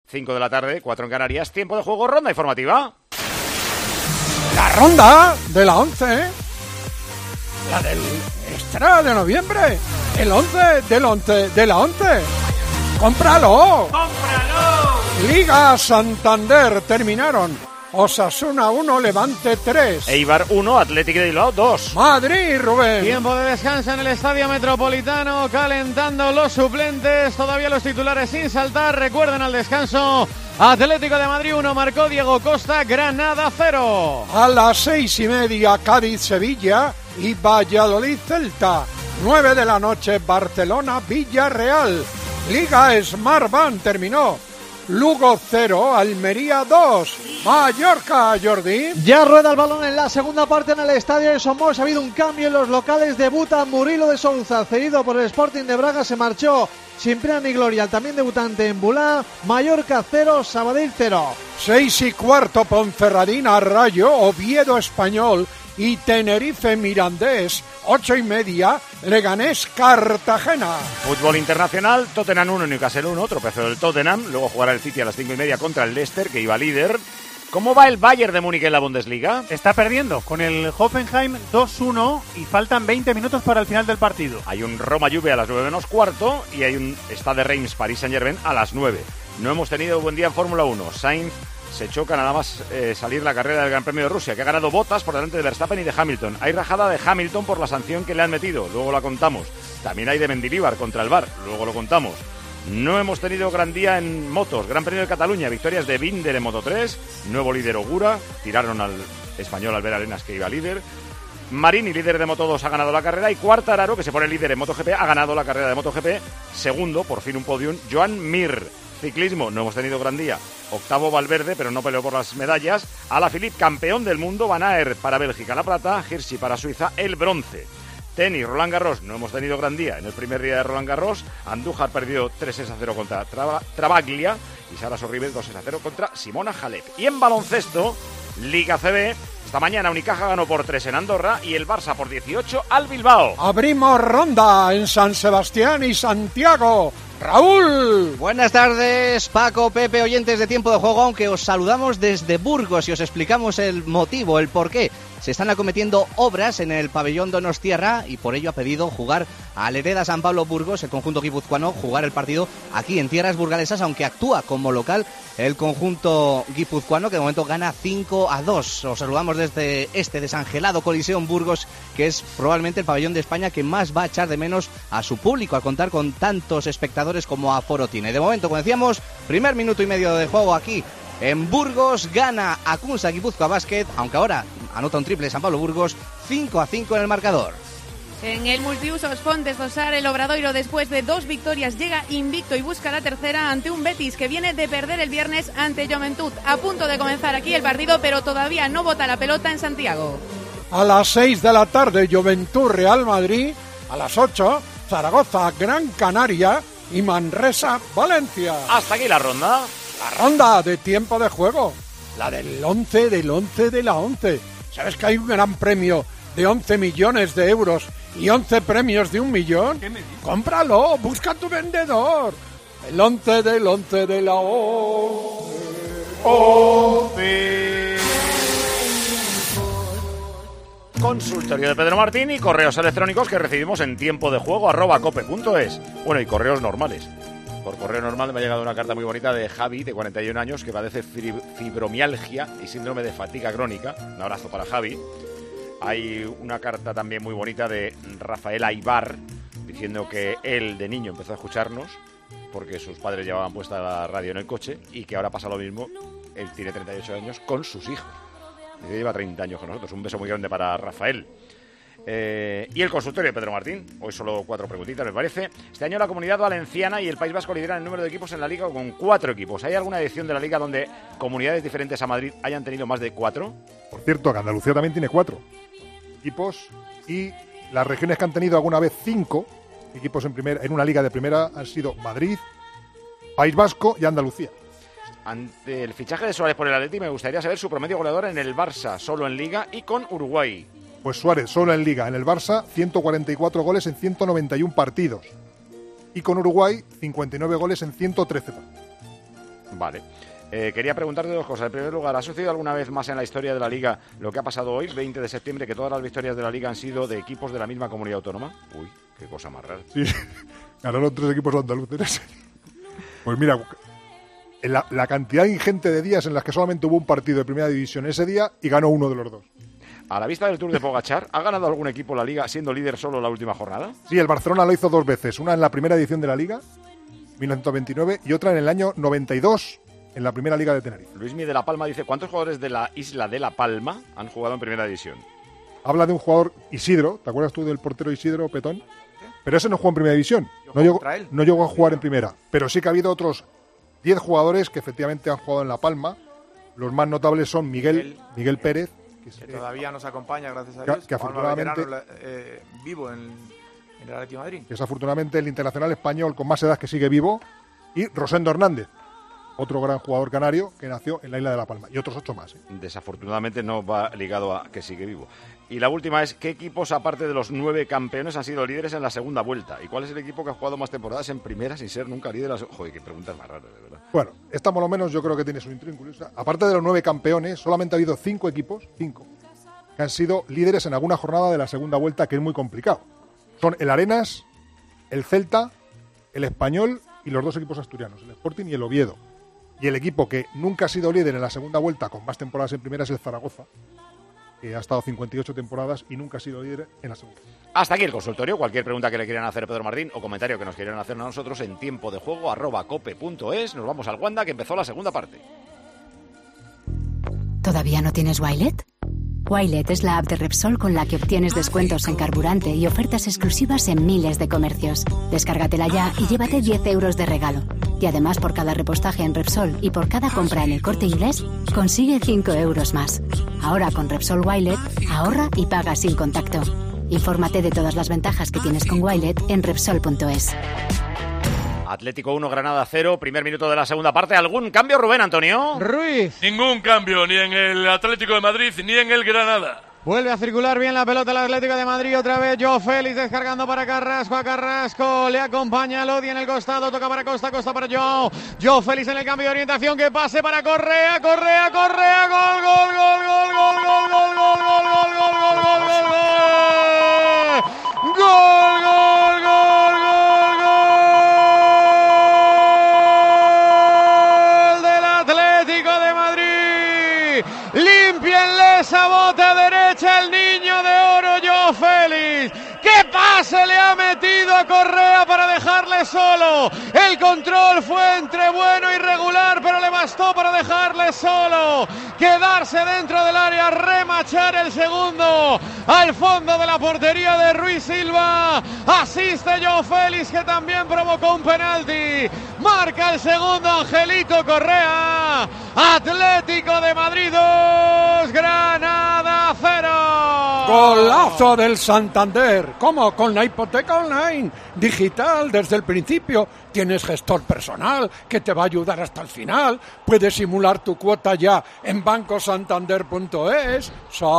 5 de la tarde, 4 en Canarias, tiempo de juego, ronda informativa. La ronda de la 11, la del extra de noviembre, el 11 del 11 de la 11. ¡Cómpralo! ¡Cómpralo! Liga Santander terminaron. Osasuna 1, Levante 3. Eibar 1, Athletic de Bilbao 2. Madrid, Rubén. Tiempo de descanso en el Estadio Metropolitano, calentando los suplentes, todavía los titulares sin saltar. Recuerden al descanso, Atlético de Madrid 1, marcó Diego Costa, Granada 0. A las 6:30, Cádiz-Sevilla y Valladolid-Celta. 9 de la noche, Barcelona-Villarreal. Liga Smartbank terminó. Lugo 0, Almería 2, Mallorca, Jordi. Ya rueda el balón en la segunda parte en el estadio de Somos. Ha habido un cambio en los locales. Debuta Murilo de Souza, cedido por el Sporting de Braga. Se marchó sin pena ni gloria, el también debutante en Bulá. Mallorca 0, Sabadell 0. 6:15, Ponferradina, Rayo, Oviedo, Español y Tenerife, Mirandés. 8:30, Leganés, Cartagena. Fútbol internacional, Tottenham 1, Newcastle 1, tropezó del Tottenham. Luego jugará el City a las 5:30 contra el Leicester, que iba líder. ¿Cómo va el Bayern de Múnich en la Bundesliga? Está perdiendo con el Hoffenheim 2-1 y faltan 20 minutos para el final del partido. Hay un Roma-Juve a las 9:15 y hay un Stade Reims Paris Saint-Germain a las 9. No hemos tenido buen día en Fórmula 1. Sainz se choca nada más salir la carrera del Gran Premio de Rusia, que ha ganado Bottas por delante de Verstappen y de Hamilton. Hay rajada de Hamilton por la sanción que le han metido, luego la contamos. También hay de Mendilibar contra el VAR, luego lo contamos. No hemos tenido gran día en motos. Gran Premio de Cataluña, victorias de Binder en Moto 3, nuevo líder Ogura, tiraron al español Albert Arenas, que iba líder. Marini, líder de Moto 2, ha ganado la carrera, y Quartararo, que se pone líder en MotoGP, ha ganado la carrera de MotoGP. Segundo, por fin un podium, Joan Mir. Ciclismo, no hemos tenido gran día. Octavo Valverde, pero no peleó por las medallas. Alaphilippe, campeón del mundo. Van Aert para Bélgica la plata. Hirschi para Suiza el bronce. Tenis, Roland Garros, no hemos tenido gran día. En el primer día de Roland Garros, Andújar perdió 3-0 contra Travaglia y Sara Sorribes 2-0 contra Simona Halep. Y en baloncesto, Liga CB, esta mañana Unicaja ganó por 3 en Andorra y el Barça por 18 al Bilbao. Abrimos ronda en San Sebastián y Santiago. Raúl. Buenas tardes, Paco, Pepe, oyentes de Tiempo de Juego, aunque os saludamos desde Burgos y os explicamos el motivo, el porqué. Se están acometiendo obras en el pabellón Donostiarra y por ello ha pedido jugar al Hereda San Pablo Burgos, el conjunto guipuzcoano, jugar el partido aquí en tierras burgalesas, aunque actúa como local el conjunto guipuzcoano, que de momento gana 5-2. Os saludamos desde este desangelado Coliseo en Burgos, que es probablemente el pabellón de España que más va a echar de menos a su público al contar con tantos espectadores como aforo tiene. De momento, como decíamos, primer minuto y medio de juego aquí en Burgos, gana Akunsa Guipúzcoa Basket, aunque ahora anota un triple San Pablo Burgos, 5-5 en el marcador. En el multiusos Fontes Dosar, el Obradoiro, después de 2 victorias, llega invicto y busca la tercera ante un Betis que viene de perder el viernes ante Juventud. A punto de comenzar aquí el partido, pero todavía no bota la pelota en Santiago. A las 6 de la tarde, Juventud Real Madrid. A las 8, Zaragoza Gran Canaria y Manresa Valencia. Hasta aquí la ronda. La ronda de tiempo de juego. La del 11 del 11 de la 11. ¿Sabes que hay un gran premio de 11 millones de euros y 11 premios de 1 millón? ¡Cómpralo! ¡Busca tu vendedor! El 11 del 11 de la 11. 11. Consultorio de Pedro Martín y correos electrónicos que recibimos en tiempo de juego @cope.es. Bueno, y correos normales. Por correo normal me ha llegado una carta muy bonita de Javi, de 41 años, que padece fibromialgia y síndrome de fatiga crónica. Un abrazo para Javi. Hay una carta también muy bonita de Rafael Aybar, diciendo que él de niño empezó a escucharnos porque sus padres llevaban puesta la radio en el coche y que ahora pasa lo mismo. Él tiene 38 años con sus hijos. Dice, lleva 30 años con nosotros. Un beso muy grande para Rafael. Y el consultorio de Pedro Martín. Hoy solo 4 preguntitas, me parece. Este año la Comunidad Valenciana y el País Vasco lideran el número de equipos en la Liga con 4 equipos. ¿Hay alguna edición de la Liga donde comunidades diferentes a Madrid hayan tenido más de 4? Por cierto, que Andalucía también tiene 4 equipos y las regiones que han tenido alguna vez 5 equipos en una liga de primera han sido Madrid, País Vasco y Andalucía. Ante el fichaje de Suárez por el Atleti, me gustaría saber su promedio goleador en el Barça, solo en Liga y con Uruguay. Pues Suárez solo en Liga, en el Barça 144 goles en 191 partidos y con Uruguay 59 goles en 113 partidos. Vale. Quería preguntarte dos cosas. En primer lugar, ¿ha sucedido alguna vez más en la historia de la Liga lo que ha pasado hoy, 20 de septiembre, que todas las victorias de la Liga han sido de equipos de la misma comunidad autónoma? Uy, qué cosa más rara. Sí, ganaron 3 equipos andaluces. Pues mira, la cantidad ingente de días en las que solamente hubo un partido de primera división ese día y ganó uno de los dos. A la vista del Tour de Pogačar, ¿ha ganado algún equipo la Liga siendo líder solo la última jornada? Sí, el Barcelona lo hizo 2 veces. Una en la primera edición de la Liga, 1929, y otra en el año 92, en la primera Liga de Tenerife. Luismi de La Palma dice, ¿cuántos jugadores de la isla de La Palma han jugado en primera división? Habla de un jugador, Isidro, ¿te acuerdas tú del portero Isidro Petón? Pero ese no jugó en primera división, no llegó a jugar en primera. Pero sí que ha habido otros 10 jugadores que efectivamente han jugado en La Palma. Los más notables son Miguel Pérez, que todavía nos acompaña, gracias a Dios, que afortunadamente vivo en el Atlético de Madrid. Que es afortunadamente el internacional español con más edad que sigue vivo, y Rosendo Hernández, otro gran jugador canario que nació en la isla de La Palma, y otros 8 más. Desafortunadamente no va ligado a que sigue vivo. Y la última es, ¿qué equipos, aparte de los 9 campeones, han sido líderes en la segunda vuelta? ¿Y cuál es el equipo que ha jugado más temporadas en primera sin ser nunca líder? Joder, qué preguntas más raras, de verdad. Bueno, esta por lo menos yo creo que tiene su intrínculo. Aparte de los 9 campeones, solamente ha habido 5 equipos, 5, que han sido líderes en alguna jornada de la segunda vuelta, que es muy complicado. Son el Arenas, el Celta, el Español y los 2 equipos asturianos, el Sporting y el Oviedo. Y el equipo que nunca ha sido líder en la segunda vuelta con más temporadas en primera es el Zaragoza, que ha estado 58 temporadas y nunca ha sido líder en la segunda. Hasta aquí el consultorio. Cualquier pregunta que le quieran hacer a Pedro Martín o comentario que nos quieran hacer a nosotros en tiempo de juego @cope.es. Nos vamos al Wanda, que empezó la segunda parte. ¿Todavía no tienes Wilet? Wilet es la app de Repsol con la que obtienes descuentos en carburante y ofertas exclusivas en miles de comercios. Descárgatela ya y llévate 10 euros de regalo. Y además, por cada repostaje en Repsol y por cada compra en El Corte Inglés, consigue 5 euros más. Ahora con Repsol Wilet, ahorra y paga sin contacto. Infórmate de todas las ventajas que tienes con Wilet en Repsol.es. Atlético 1, Granada 0, primer minuto de la segunda parte. ¿Algún cambio, Rubén Antonio? Ruiz. Ningún cambio, ni en el Atlético de Madrid, ni en el Granada. Vuelve a circular bien la pelota el Atlético de Madrid. Otra vez Joao Félix descargando para Carrasco. A Carrasco le acompaña Lodi en el costado. Toca para Costa, Costa para Joao. Joao Félix en el cambio de orientación. Que pase para Correa. Correa. Gol, gol, gol, gol, gol, gol, gol, gol, gol, gol, gol, gol, gol, gol, gol, gol, gol, gol, gol, gol del Atlético de Madrid. Límpienle esa bota derecha el niño de oro Joao Félix. ¡Qué pase le ha metido a Correa para dejarle solo! El control fue entre bueno y regular, pero le bastó para dejarle solo. Quedarse dentro del área, remachar el segundo al fondo de la portería de Ruiz Silva. Asiste Joao Félix, que también provocó un penalti. Marca el segundo Angelito Correa. Atlético de Madrid 2, Granada 0. Golazo del Santander. ¿Cómo? Con la hipoteca online, digital desde el principio. Tienes gestor personal que te va a ayudar hasta el final. Puedes simular tu cuota ya en bancosantander.es.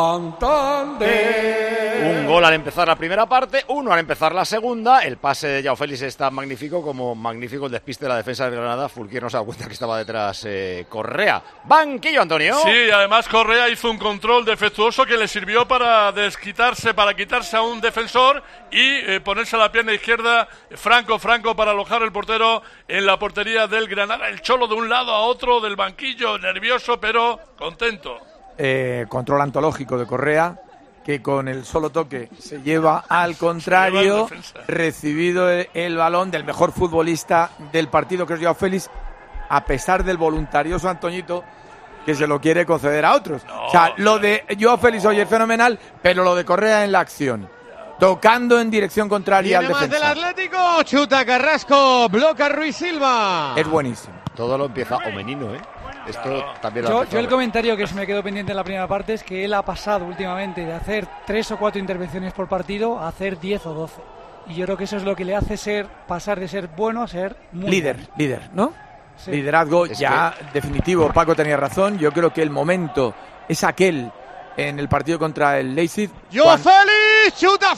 Santander. Un gol al empezar la primera parte, 1 al empezar la segunda. El pase de Joao Félix está magnífico, como magnífico el despiste de la defensa del Granada. Fulquier no se da cuenta que estaba detrás Correa. Banquillo, Antonio. Sí, y además Correa hizo un control defectuoso que le sirvió para quitarse a un defensor y ponerse a la pierna izquierda Franco para alojar el portero en la portería del Granada. El Cholo de un lado a otro del banquillo, nervioso pero contento. Control antológico de Correa, que con el solo toque se lleva al contrario, recibido el balón del mejor futbolista del partido, que es Joao Félix, a pesar del voluntarioso Antoñito, que se lo quiere conceder a otros. No, o sea, lo de Joao Félix hoy es fenomenal, pero lo de Correa en la acción, tocando en dirección contraria al defensa. Viene más del Atlético, chuta Carrasco, bloca Ruiz Silva. Es buenísimo. Todo lo empieza Omenino, ¿eh? Esto también yo el comentario que se me quedó pendiente en la primera parte es que él ha pasado últimamente de hacer 3 o 4 intervenciones por partido a hacer 10 o 12. Y yo creo que eso es lo que le hace pasar de ser bueno a ser muy líder, ¿no? Sí. Liderazgo es ya definitivo. Paco tenía razón. Yo creo que el momento es aquel en el partido contra el Leipzig. ¡Joao Félix! ¡Chuta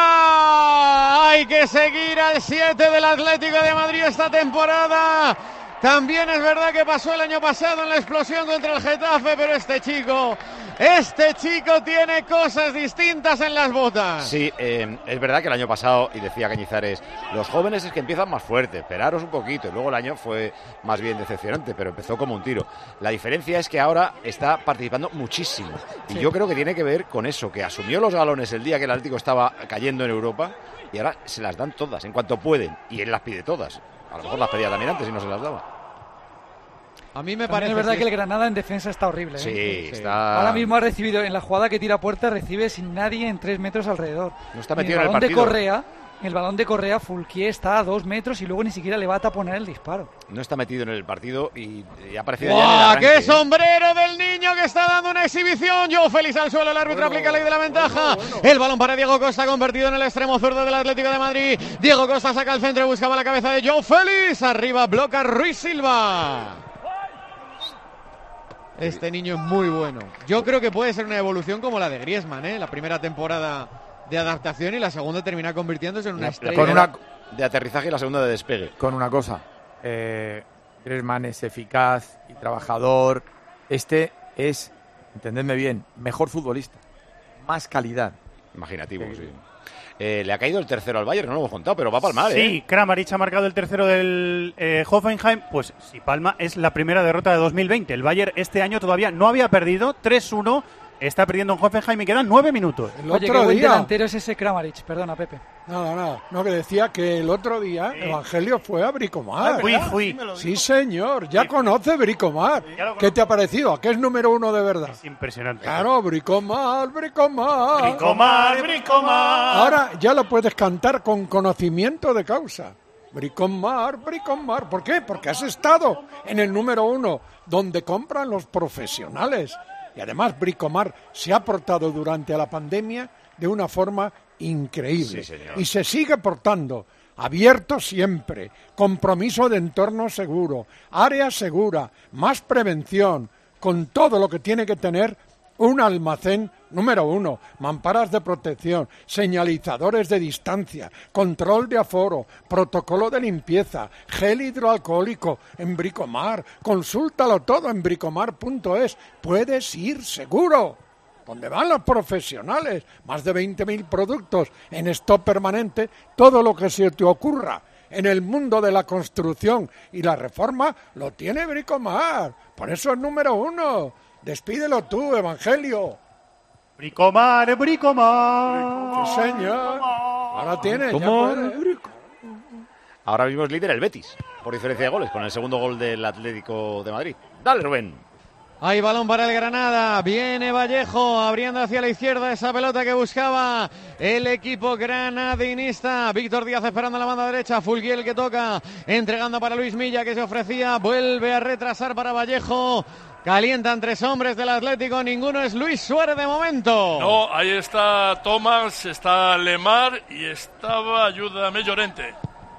fuera! Hay que seguir al 7 del Atlético de Madrid esta temporada. También es verdad que pasó el año pasado en la explosión contra el Getafe, pero este chico tiene cosas distintas en las botas. Sí, es verdad que el año pasado, y decía Cañizares, los jóvenes es que empiezan más fuerte, esperaros un poquito, y luego el año fue más bien decepcionante, pero empezó como un tiro. La diferencia es que ahora está participando muchísimo, y yo creo que tiene que ver con eso, que asumió los galones el día que el Atlético estaba cayendo en Europa, y ahora se las dan todas, en cuanto pueden, y él las pide todas. A lo mejor las pedía también antes y no se las daba. A mí me parece. Es verdad que el Granada en defensa está horrible. Sí, está. Ahora mismo ha recibido, en la jugada que tira a puerta, recibe sin nadie en 3 metros alrededor. No está metido en el partido. El balón de Correa, Fulquier está a 2 metros y luego ni siquiera le va a taponar el disparo. No está metido en el partido y ha aparecido ya en el arranque. ¡Qué sombrero del niño que está dando una exhibición! Joe Félix al suelo, el árbitro aplica ley de la ventaja. El balón para Diego Costa, convertido en el extremo zurdo del Atlético de Madrid. Diego Costa saca el centro y buscaba la cabeza de Joe Félix. Arriba bloca Ruiz Silva. Este niño es muy bueno. Yo creo que puede ser una evolución como la de Griezmann, la primera temporada de adaptación y la segunda termina convirtiéndose en una estrella. Con una de aterrizaje y la segunda de despegue. Con una cosa, Griezmann es eficaz y trabajador. Este es, entendedme bien, mejor futbolista, más calidad. Imaginativo, sí. Le ha caído el tercero al Bayern, no lo hemos contado, pero va a palmar, Sí, Kramaric ha marcado el tercero del Hoffenheim. Pues si palma, es la primera derrota de 2020. El Bayern este año todavía no había perdido, 3-1. Está perdiendo en Hoffenheim y quedan 9 minutos. Oye, qué buen delantero es ese Kramaric. Perdona, Pepe. Nada. No, que decía que el otro día Evangelio fue a Bricomar. Fui. Sí, señor. Ya conoce Bricomar. ¿Qué te ha parecido? ¿A qué es número 1 de verdad? Es impresionante. Claro, Bricomar. Bricomar. Ahora ya lo puedes cantar con conocimiento de causa. Bricomar. ¿Por qué? Porque has estado en el número 1, donde compran los profesionales. Y además Bricomar se ha portado durante la pandemia de una forma increíble. Sí, y se sigue portando. Abierto siempre, compromiso de entorno seguro, área segura, más prevención, con todo lo que tiene que tener un almacén número 1, mamparas de protección, señalizadores de distancia, control de aforo, protocolo de limpieza, gel hidroalcohólico en Bricomar. Consúltalo todo en bricomar.es. Puedes ir seguro. Donde van los profesionales, más de 20.000 productos en stock permanente, todo lo que se te ocurra en el mundo de la construcción y la reforma lo tiene Bricomar. Por eso es número 1. Despídelo tú, Evangelio. Bricomar. Sí, señor. Ahora tiene. Ahora mismo es líder el Betis, por diferencia de goles, con el segundo gol del Atlético de Madrid. Dale, Rubén. Hay balón para el Granada, viene Vallejo abriendo hacia la izquierda esa pelota que buscaba el equipo granadinista. Víctor Díaz esperando en la banda derecha, Fulquier que toca, entregando para Luis Milla que se ofrecía, vuelve a retrasar para Vallejo. Calientan 3 hombres del Atlético, ninguno es Luis Suárez de momento. No, ahí está Tomás, está Lemar y estaba, ayúdame, Llorente.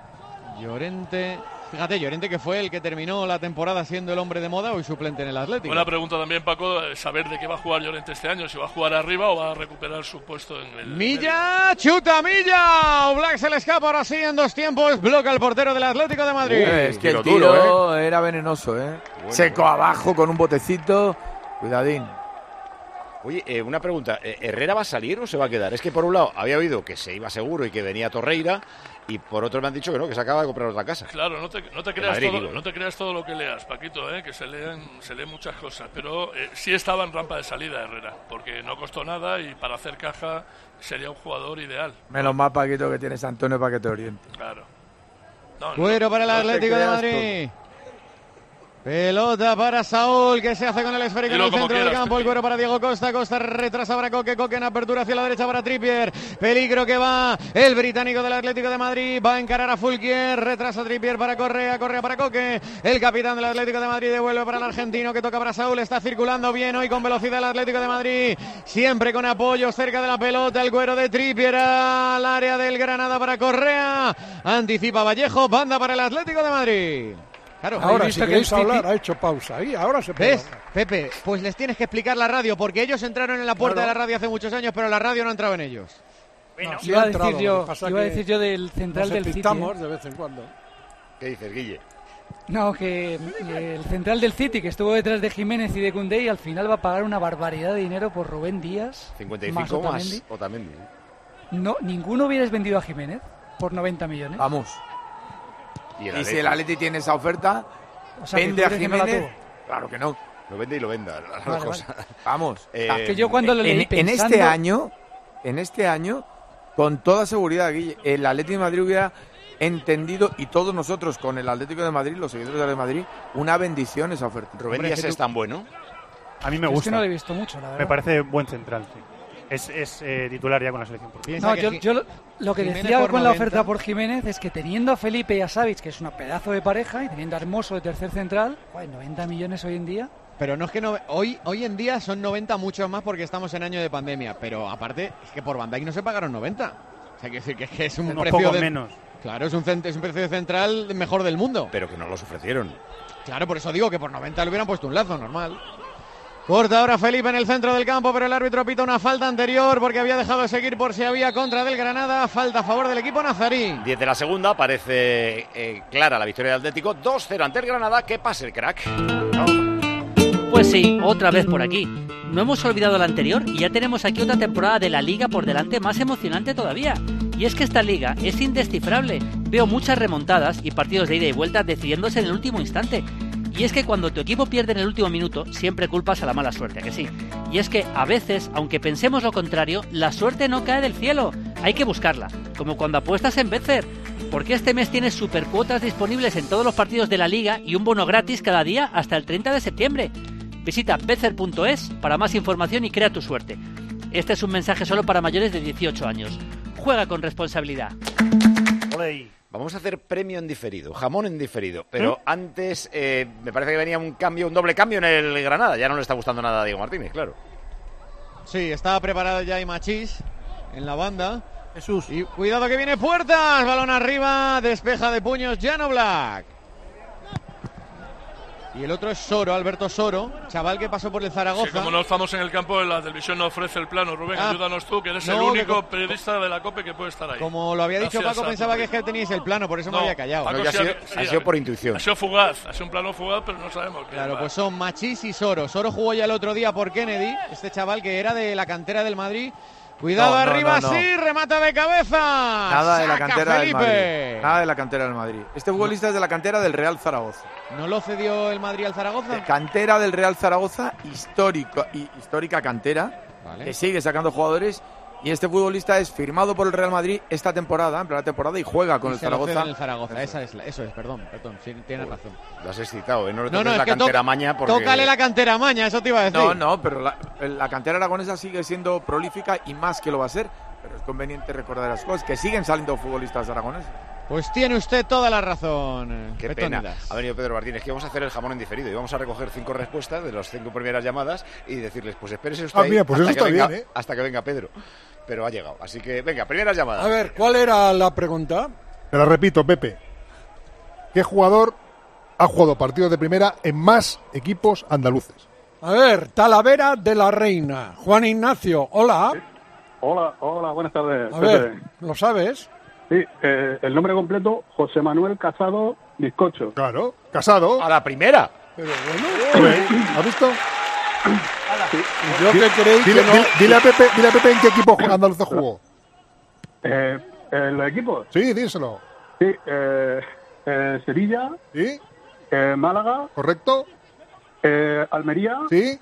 Fíjate, Llorente que fue el que terminó la temporada siendo el hombre de moda, hoy suplente en el Atlético. Buena pregunta también, Paco, saber de qué va a jugar Llorente este año, si va a jugar arriba o va a recuperar su puesto en el... Milla, chuta Milla, Oblak se le escapa ahora sí en 2 tiempos, bloca el portero del Atlético de Madrid. Es que el tiro era venenoso, Bueno. Seco abajo con un botecito, cuidadín. Oye, una pregunta, ¿Herrera va a salir o se va a quedar? Es que por un lado había oído que se iba seguro y que venía Torreira, y por otro me han dicho que no, que se acaba de comprar otra casa. Claro, no te creas todo lo que leas, Paquito, que se leen muchas cosas, pero sí estaba en rampa de salida Herrera, porque no costó nada y para hacer caja sería un jugador ideal. Menos mal, Paquito, que tienes a Antonio para que te oriente. Claro. Cuero para el Atlético de Madrid. Pelota para Saúl, que se hace con el esférico en el centro del campo. El cuero para Diego Costa. Costa retrasa para Coque en apertura hacia la derecha para Trippier. Peligro que va el británico del Atlético de Madrid. Va a encarar a Fulquier. Retrasa Trippier para Correa para Coque. El capitán del Atlético de Madrid devuelve para el argentino que toca para Saúl. Está circulando bien hoy con velocidad el Atlético de Madrid. Siempre con apoyo cerca de la pelota. El cuero de Trippier al área del Granada para Correa. Anticipa Vallejo. Banda para el Atlético de Madrid. Claro, ahora si queréis hablar, ha hecho pausa ahí, ahora se puede. ¿Ves, Pepe? Pues les tienes que explicar la radio, porque ellos entraron en la puerta de la radio hace muchos años, pero la radio no ha entrado en ellos. Bueno, iba a decir yo del central del City. De vez en cuando. ¿Qué dices, Guille? No, que el central del City, que estuvo detrás de Jiménez y de Koundé, y al final va a pagar una barbaridad de dinero por Rubén Díaz. 55 más Otamendi. No, ninguno hubierais vendido a Jiménez por 90 millones. Vamos. Y si el Atleti tiene esa oferta, o sea, vende a Jiménez. Claro que no. Lo vende y lo venda. Vale. Vamos. Que yo cuando lo leí pensando... En este año, con toda seguridad, Guille, el Atlético de Madrid hubiera entendido, y todos nosotros con el Atlético de Madrid, los seguidores de Madrid, una bendición esa oferta. Rubén Díaz es tan bueno. A mí me gusta. Es que no lo he visto mucho, la verdad. Me parece buen central, sí. Es titular ya con la selección portuguesa. No, yo lo que decía con la oferta por Jiménez es que teniendo a Felipe y a Savic, que es una pedazo de pareja, y teniendo a Hermoso de tercer central, 90 millones hoy en día. Pero no es que hoy en día son 90 mucho más porque estamos en año de pandemia. Pero aparte, es que por Van Dijk no se pagaron 90. O sea, que es un precio menos. Claro, es un precio de central mejor del mundo. Pero que no los ofrecieron. Claro, por eso digo que por 90 le hubieran puesto un lazo, normal. Corta ahora Felipe en el centro del campo, pero el árbitro pita una falta anterior porque había dejado de seguir por si había contra del Granada. Falta a favor del equipo nazarí. 10 de la segunda, parece clara la victoria del Atlético. 2-0 ante el Granada. ¿Qué pasa el crack? Pues sí, otra vez por aquí. No hemos olvidado la anterior y ya tenemos aquí otra temporada de la Liga por delante más emocionante todavía. Y es que esta Liga es indescifrable. Veo muchas remontadas y partidos de ida y vuelta decidiéndose en el último instante. Y es que cuando tu equipo pierde en el último minuto, siempre culpas a la mala suerte, ¿a que sí? Y es que a veces, aunque pensemos lo contrario, la suerte no cae del cielo. Hay que buscarla, como cuando apuestas en Betfair. Porque este mes tienes supercuotas disponibles en todos los partidos de la Liga y un bono gratis cada día hasta el 30 de septiembre. Visita betfair.es para más información y crea tu suerte. Este es un mensaje solo para mayores de 18 años. Juega con responsabilidad. Olé. Vamos a hacer premio en diferido, jamón en diferido. Pero antes me parece que venía un doble cambio en el Granada. Ya no le está gustando nada a Diego Martínez, claro. Sí, estaba preparado ya Machís en la banda. Jesús. Y cuidado que viene Puertas. Balón arriba, despeja de puños Jan Oblak. Y el otro es Soro, Alberto Soro, chaval que pasó por el Zaragoza. Sí, como no estamos en el campo, la televisión no ofrece el plano. Rubén, ayúdanos tú, que eres el único periodista de la COPE que puede estar ahí. Como lo había dicho Paco, pensaba que es que teníais el plano, por eso me había callado. Paco, ha sido por intuición. Ha sido fugaz, ha sido un plano fugaz, pero no sabemos qué. Claro, pues son Machís y Soro. Soro jugó ya el otro día por Kennedy, este chaval que era de la cantera del Madrid. Cuidado arriba, sí, remata de cabeza. Nada de la cantera del Madrid. Nada de la cantera del Madrid. Este futbolista es de la cantera del Real Zaragoza. ¿No lo cedió el Madrid al Zaragoza? Cantera del Real Zaragoza, histórica cantera, vale, que sigue sacando jugadores. Y este futbolista es firmado por el Real Madrid esta temporada, en primera temporada, y juega con el Zaragoza. El Zaragoza. Eso es, perdón, sí, tienes razón. Lo has excitado, no le toques la cantera maña. Porque... Tócale la cantera maña, eso te iba a decir. No, pero la cantera aragonesa sigue siendo prolífica y más que lo va a ser. Pero es conveniente recordar las cosas, que siguen saliendo futbolistas aragoneses. Pues tiene usted toda la razón. Qué pena. Ha venido Pedro Martínez, que vamos a hacer el jamón en diferido y vamos a recoger 5 respuestas de las 5 primeras llamadas y decirles, pues espérese usted ahí pues hasta que venga Pedro. Pero ha llegado, así que venga, primeras llamadas. A ver, ¿cuál era la pregunta? Te la repito, Pepe. ¿Qué jugador ha jugado partidos de primera en más equipos andaluces? A ver, Talavera de la Reina. Juan Ignacio, hola. Sí. Hola, buenas tardes. A ver, ¿lo sabes? Sí, el nombre completo, José Manuel Casado Bizcocho. Claro, Casado. A la primera. Pero bueno, ¿has visto? Sí. Yo que creéis que no... Dile a Pepe en qué equipo andaluz jugó. ¿Los equipos? Sí, díselo. Sí, Sevilla. Sí. Málaga. Correcto. Almería. Sí.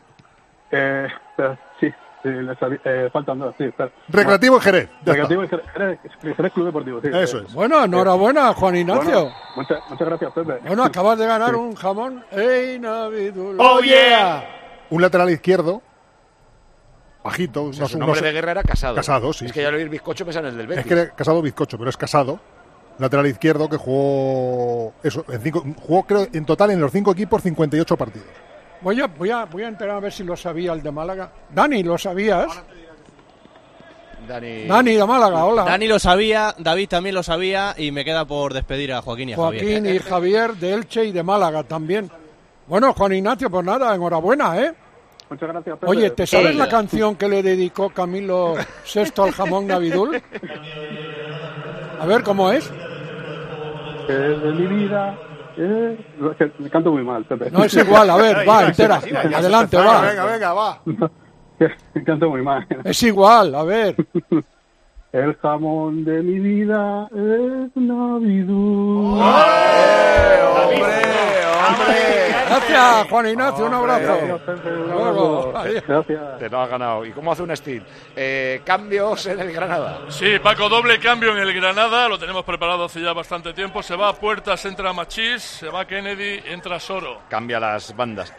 Sí. Faltan dos, sí. Recreativo en Jerez. Recreativo en Jerez Club Deportivo, sí. Eso es. Bueno, enhorabuena, Juan Ignacio. Bueno, muchas gracias, Pepe. Bueno, acabas de ganar un jamón. ¡Ey, Navidul! ¡Oh, yeah! Un lateral izquierdo, bajito. O sea, su nombre de guerra era Casado. Casado, sí. Es que ya lo oí el bizcocho me sale el del Betis. Es que era Casado Bizcocho, pero es Casado. Lateral izquierdo que jugó jugó creo en total en los 5 equipos 58 partidos. Voy a enterar a ver si lo sabía el de Málaga. Dani, ¿lo sabías? Dani de Málaga, hola. Dani lo sabía, David también lo sabía y me queda por despedir a Joaquín y a Javier. Joaquín y Javier de Elche y de Málaga también. Bueno, Juan Ignacio, pues nada, enhorabuena, ¿eh? Muchas gracias, Pepe. Oye, ¿te sabes la canción que le dedicó Camilo VI al jamón Navidul? A ver, ¿cómo es? De mi vida Es que me canto muy mal, Pepe. No es igual, a ver, va, entera. Adelante, va. Venga, va. Me canto muy mal. Es igual, a ver. El jamón de mi vida es Navidú. ¡Hombre! Gracias, Juan Ignacio, un abrazo. Luego. Gracias. Te lo has ganado. ¿Y cómo hace un Steve? Cambios en el Granada. Sí, Paco, doble cambio en el Granada. Lo tenemos preparado hace ya bastante tiempo. Se va a Puertas, entra Machís. Se va Kennedy, entra Soro. Cambia las bandas.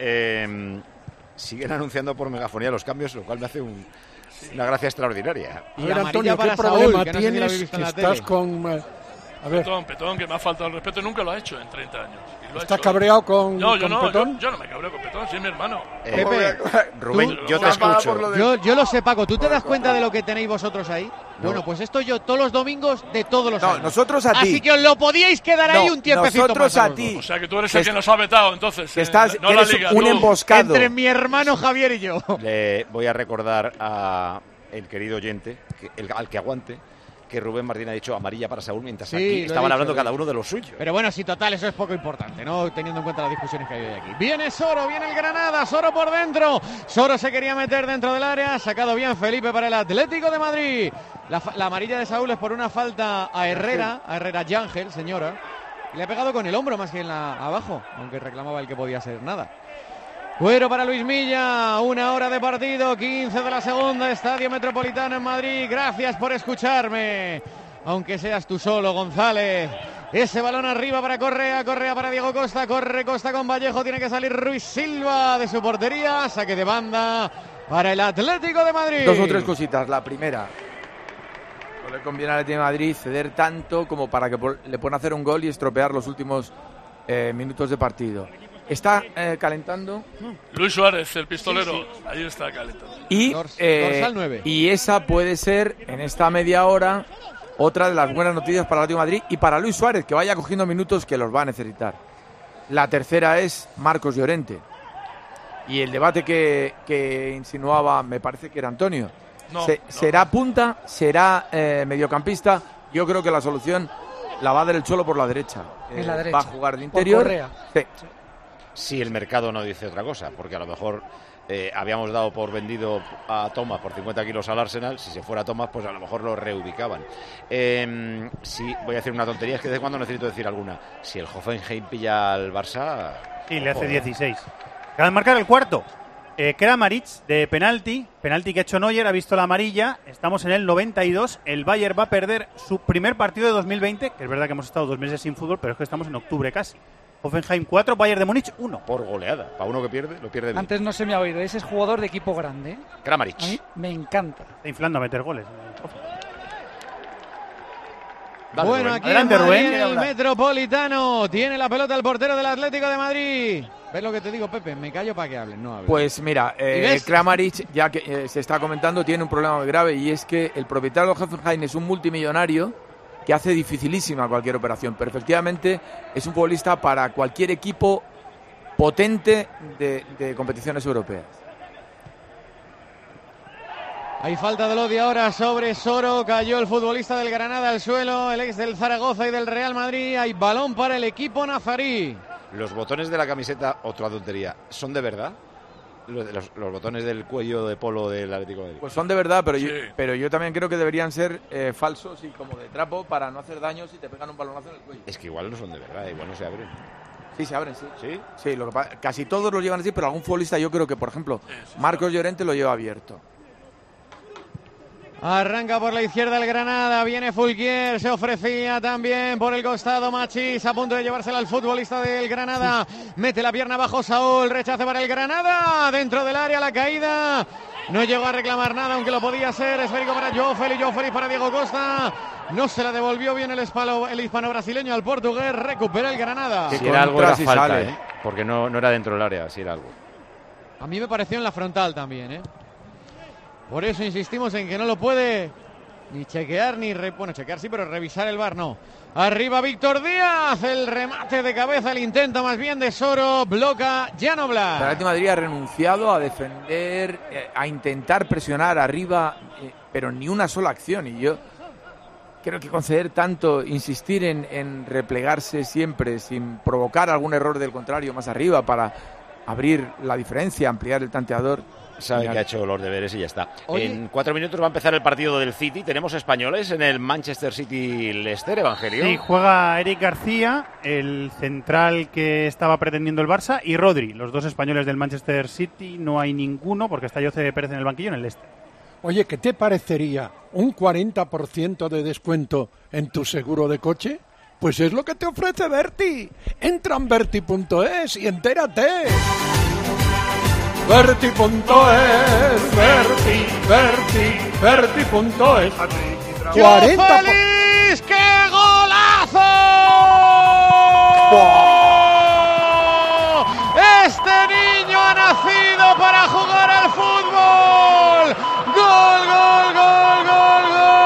Siguen anunciando por megafonía los cambios, lo cual me hace una gracia extraordinaria. A ver, Antonio, ¿qué problema tienes que estás con... A ver. Petón, que me ha faltado el respeto. Nunca lo ha hecho en 30 años. ¿Estás cabreado con Petón? Yo no me cabreo con Petón, sí es mi hermano. Pepe, Rubén, yo te escucho. Yo lo sé, Paco. ¿Tú te das cuenta de lo que tenéis vosotros ahí? No. Bueno, pues esto yo todos los domingos de todos los años. Nosotros a ti. Así que os lo podíais quedar ahí un tiempecito nosotros más a ti. O sea, que tú eres el que nos ha vetado, entonces. Que estás, no que la eres liga, un emboscado. Entre mi hermano Javier y yo. Le voy a recordar a el querido oyente, al que aguante, que Rubén Martín ha dicho amarilla para Saúl, mientras aquí estaban hablando cada uno de lo suyo. Pero bueno, sí, total, eso es poco importante, ¿no? Teniendo en cuenta las discusiones que hay hoy aquí. Viene Soro, viene el Granada, Soro por dentro. Soro se quería meter dentro del área, sacado bien Felipe para el Atlético de Madrid. La amarilla de Saúl es por una falta a Herrera Yángel, señora. Le ha pegado con el hombro más que en abajo, aunque reclamaba el que podía ser nada. Cuero para Luis Milla, 1 hora de partido, 15 de la segunda, Estadio Metropolitano en Madrid. Gracias por escucharme, aunque seas tú solo, González. Ese balón arriba para Correa para Diego Costa, corre Costa con Vallejo, tiene que salir Ruiz Silva de su portería, saque de banda para el Atlético de Madrid. 2 o 3 cositas. La primera, no le conviene al Atlético de Madrid ceder tanto como para que le puedan hacer un gol y estropear los últimos minutos de partido. Está calentando Luis Suárez, el pistolero. Sí. Ahí está calentando. Y, dorsal 9. Y esa puede ser, en esta media hora, otra de las buenas noticias para el Atlético de Madrid y para Luis Suárez, que vaya cogiendo minutos que los va a necesitar. La tercera es Marcos Llorente. Y el debate que insinuaba, me parece que era Antonio. ¿Será punta? ¿Será mediocampista? Yo creo que la solución la va a dar el Cholo por la derecha. La derecha. Va a jugar de interior. Sí. Si el mercado no dice otra cosa, porque a lo mejor habíamos dado por vendido a Thomas por 50 kilos al Arsenal. Si se fuera Thomas, pues a lo mejor lo reubicaban. Sí, voy a decir una tontería, es que de cuando necesito decir alguna. Si el Hoffenheim pilla al Barça... Sí, le hace 16. Acaba de marcar el cuarto. Kramaric de penalti que ha hecho Neuer, ha visto la amarilla. Estamos en el 92. El Bayern va a perder su primer partido de 2020, que es verdad que hemos estado 2 meses sin fútbol, pero es que estamos en octubre casi. Hoffenheim 4, Bayern de Múnich 1. Por goleada. Para uno que pierde, lo pierde bien. Antes no se me ha oído. Ese es jugador de equipo grande. Kramaric. A mí me encanta. Está inflando a meter goles. Dale, bueno, Rubén. Aquí Adelante, en Madrid, Rubén. el Metropolitano. Tiene la pelota el portero del Atlético de Madrid. ¿Ves lo que te digo, Pepe? Me callo para que hablen, no hablen. Pues mira, Kramaric, ya que se está comentando, tiene un problema muy grave, y es que el propietario de Hoffenheim es un multimillonario que hace dificilísima cualquier operación. Pero efectivamente es un futbolista para cualquier equipo potente de competiciones europeas. Hay falta de Lodi ahora sobre Soro. Cayó el futbolista del Granada al suelo, el ex del Zaragoza y del Real Madrid. Hay balón para el equipo nazarí. Los botones de la camiseta, otra tontería, ¿son de verdad? Los botones del cuello de polo del Atlético de Madrid. Pues son de verdad, pero yo también creo que deberían ser falsos y como de trapo para no hacer daño si te pegan un balonazo en el cuello. Es que igual no son de verdad, igual no se abren. Sí, se abren, sí. ¿Sí? Sí, casi todos los llevan así, pero algún futbolista yo creo que, por ejemplo, Marcos Llorente lo lleva abierto. Arranca por la izquierda el Granada, viene Fulquier, se ofrecía también por el costado Machís, a punto de llevársela al futbolista del Granada, mete la pierna abajo Saúl, rechace para el Granada, dentro del área la caída, no llegó a reclamar nada, aunque lo podía ser, esférico para João Félix para Diego Costa, no se la devolvió bien el hispano-brasileño al portugués, recupera el Granada. Si era algo era falta, porque no era dentro del área, si era algo. A mí me pareció en la frontal también, Por eso insistimos en que no lo puede ni chequear, chequear sí, pero revisar el VAR no. Arriba Víctor Díaz, el remate de cabeza, el intento más bien de Soro, bloca Jan Oblak. El Atlético de Madrid ha renunciado a defender, a intentar presionar arriba, pero ni una sola acción. Y yo creo que conceder tanto, insistir en replegarse siempre sin provocar algún error del contrario más arriba para abrir la diferencia, ampliar el tanteador. Sabe que ha hecho los deberes y ya está. Oye. En 4 minutos va a empezar el partido del City. Tenemos españoles en el Manchester City-Leicester, Evangelio. Sí, juega Eric García, el central que estaba pretendiendo el Barça, y Rodri, los dos españoles del Manchester City. No hay ninguno porque está Jose Pérez en el banquillo en el Leicester. Oye, ¿qué te parecería un 40% de descuento en tu seguro de coche? Pues es lo que te ofrece Berti. Entra en Berti.es y entérate. Berti.es, Berti.es. 40%. ¡Feliz! ¡Qué golazo! Este niño ha nacido para jugar al fútbol. ¡Gol, gol, gol, gol,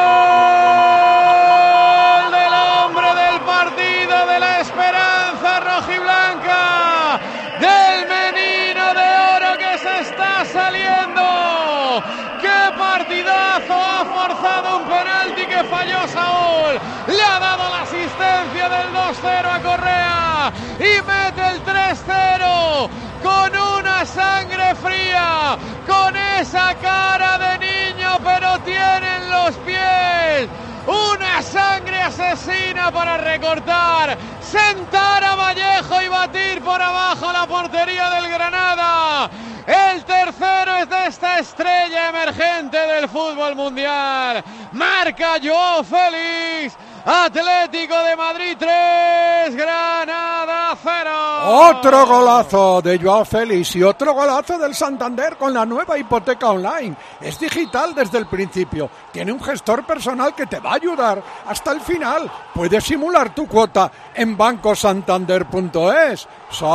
gol! Del hombre del partido, de la esperanza rojiblanca, del menino de oro que se está saliendo. ¡Qué partidazo! Ha forzado un penalti que falló Saúl. Le ha dado la asistencia del 2-0 a Correa y mete el 3-0 con una sangre fría, con esa cara de niño, pero tiene en los pies una sangre asesina para recortar, sentar a Vallejo y batir por abajo la portería del Granada. El tercero es de esta estrella emergente del fútbol mundial. Marca Joao Félix. Atlético de Madrid 3, Granada 0. Otro golazo de Joao Félix y otro golazo del Santander con la nueva hipoteca online. Es digital desde el principio. Tiene un gestor personal que te va a ayudar hasta el final. Puedes simular tu cuota en bancosantander.es.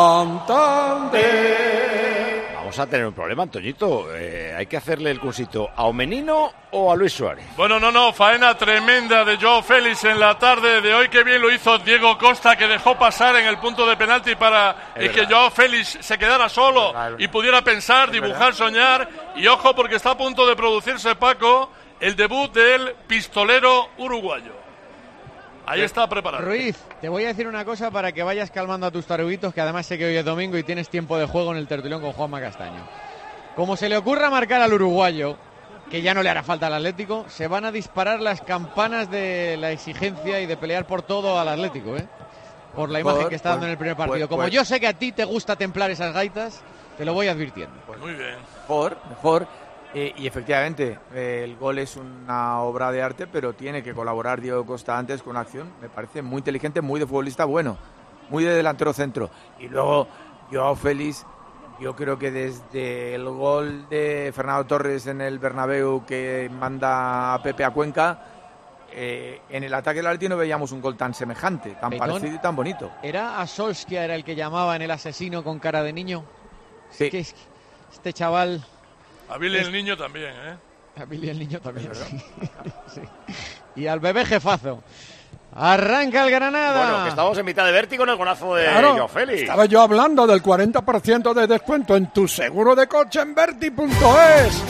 Santander. Vamos a tener un problema, Antoñito. ¿Hay que hacerle el cursito a Omenino o a Luis Suárez? Bueno, no, faena tremenda de Joao Félix en la tarde de hoy. Qué bien lo hizo Diego Costa, que dejó pasar en el punto de penalti para que Joao Félix se quedara solo y pudiera pensar, dibujar, soñar. Y ojo, porque está a punto de producirse, Paco, el debut del pistolero uruguayo. Ahí está preparado. Ruiz, te voy a decir una cosa para que vayas calmando a tus taruguitos, que además sé que hoy es domingo y tienes tiempo de juego en el tertulión con Juanma Castaño. Como se le ocurra marcar al uruguayo, que ya no le hará falta al Atlético, se van a disparar las campanas de la exigencia y de pelear por todo al Atlético, por la imagen que está dando en el primer partido. Como yo sé que a ti te gusta templar esas gaitas, te lo voy advirtiendo. Pues muy bien. Mejor. Y efectivamente, el gol es una obra de arte, pero tiene que colaborar Diego Costa antes con acción. Me parece muy inteligente, muy de futbolista bueno, muy de delantero centro. Y luego, Joao Félix, yo creo que desde el gol de Fernando Torres en el Bernabéu que manda a Pepe a Cuenca, en el ataque del Atleti no veíamos un gol tan semejante, tan parecido y tan bonito. ¿Era a Solskjaer era el que llamaban el asesino con cara de niño? Sí. Que este chaval... A Billy el niño también, A Billy el niño también, sí. Sí. Y al bebé jefazo. Arranca el Granada. Bueno, que estamos en mitad de vértigo con el golazo de Joao Félix. Estaba yo hablando del 40% de descuento en tu seguro de coche en Berti.es.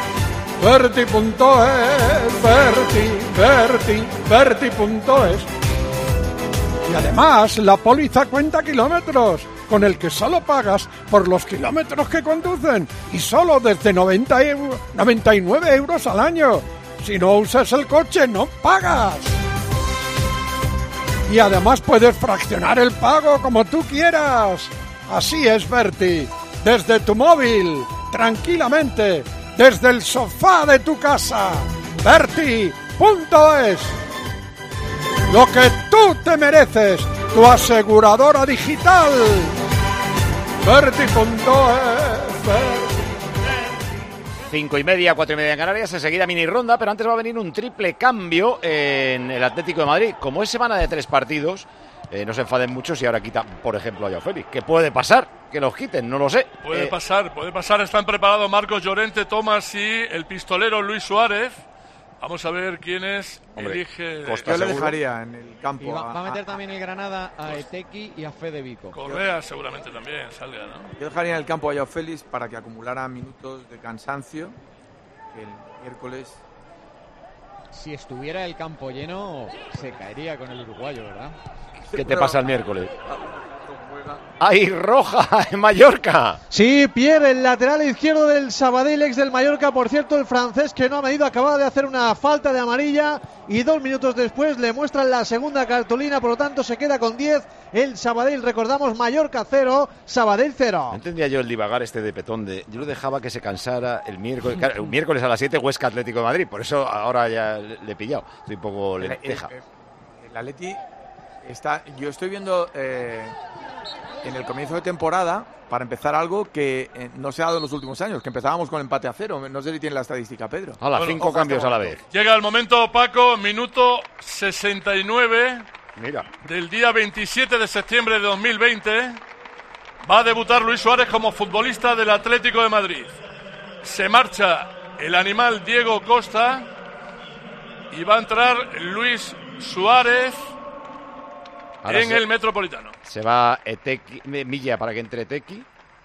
Berti.es, Berti.es. Y además, la póliza cuenta kilómetros, con el que solo pagas por los kilómetros que conducen y solo desde 99 euros al año. Si no usas el coche, no pagas. Y además puedes fraccionar el pago como tú quieras. Así es, Berti. Desde tu móvil, tranquilamente, desde el sofá de tu casa. Berti.es. Lo que tú te mereces, tu aseguradora digital. Berti.es. 5:30, 4:30 en Canarias, enseguida mini ronda, pero antes va a venir un triple cambio en el Atlético de Madrid. Como es semana de 3 partidos, no se enfaden mucho si ahora quitan, por ejemplo, a Joao Félix. ¿Qué puede pasar? Que los quiten, no lo sé. Puede pasar. Están preparados Marcos Llorente, Tomás y el pistolero Luis Suárez. Vamos a ver quién es. Elige. Costa yo le dejaría en el campo. Y va a meter también el Granada a Etequi y a Fede Vico. Correa seguramente también salga, ¿no? Yo dejaría en el campo a Joao Félix para que acumulara minutos de cansancio. Que el miércoles si estuviera el campo lleno, se caería con el uruguayo, ¿verdad? ¿Qué te pasa el miércoles? ¡Ay, roja en Mallorca! Sí, Pierre, el lateral izquierdo del Sabadell, ex del Mallorca, por cierto, el francés que no ha medido, acababa de hacer una falta de amarilla y 2 minutos después le muestran la segunda cartulina, por lo tanto se queda con 10 el Sabadell. Recordamos, Mallorca 0, Sabadell 0. No entendía yo el divagar de Petón, yo lo dejaba que se cansara el miércoles. Claro, el miércoles a las 7, Huesca Atlético de Madrid, por eso ahora ya le he pillado, estoy un poco lenteja. El Atleti está, yo estoy viendo en el comienzo de temporada, para empezar, algo que no se ha dado en los últimos años, que empezábamos con empate a 0. No sé si tiene la estadística, Pedro. A las 5 cambios a la vez. Llega el momento, Paco, minuto 69. Mira. Del día 27 de septiembre de 2020. Va a debutar Luis Suárez como futbolista del Atlético de Madrid. Se marcha el animal Diego Costa y va a entrar Luis Suárez ahora en el Metropolitano. Se va Milla para que entre Tequi.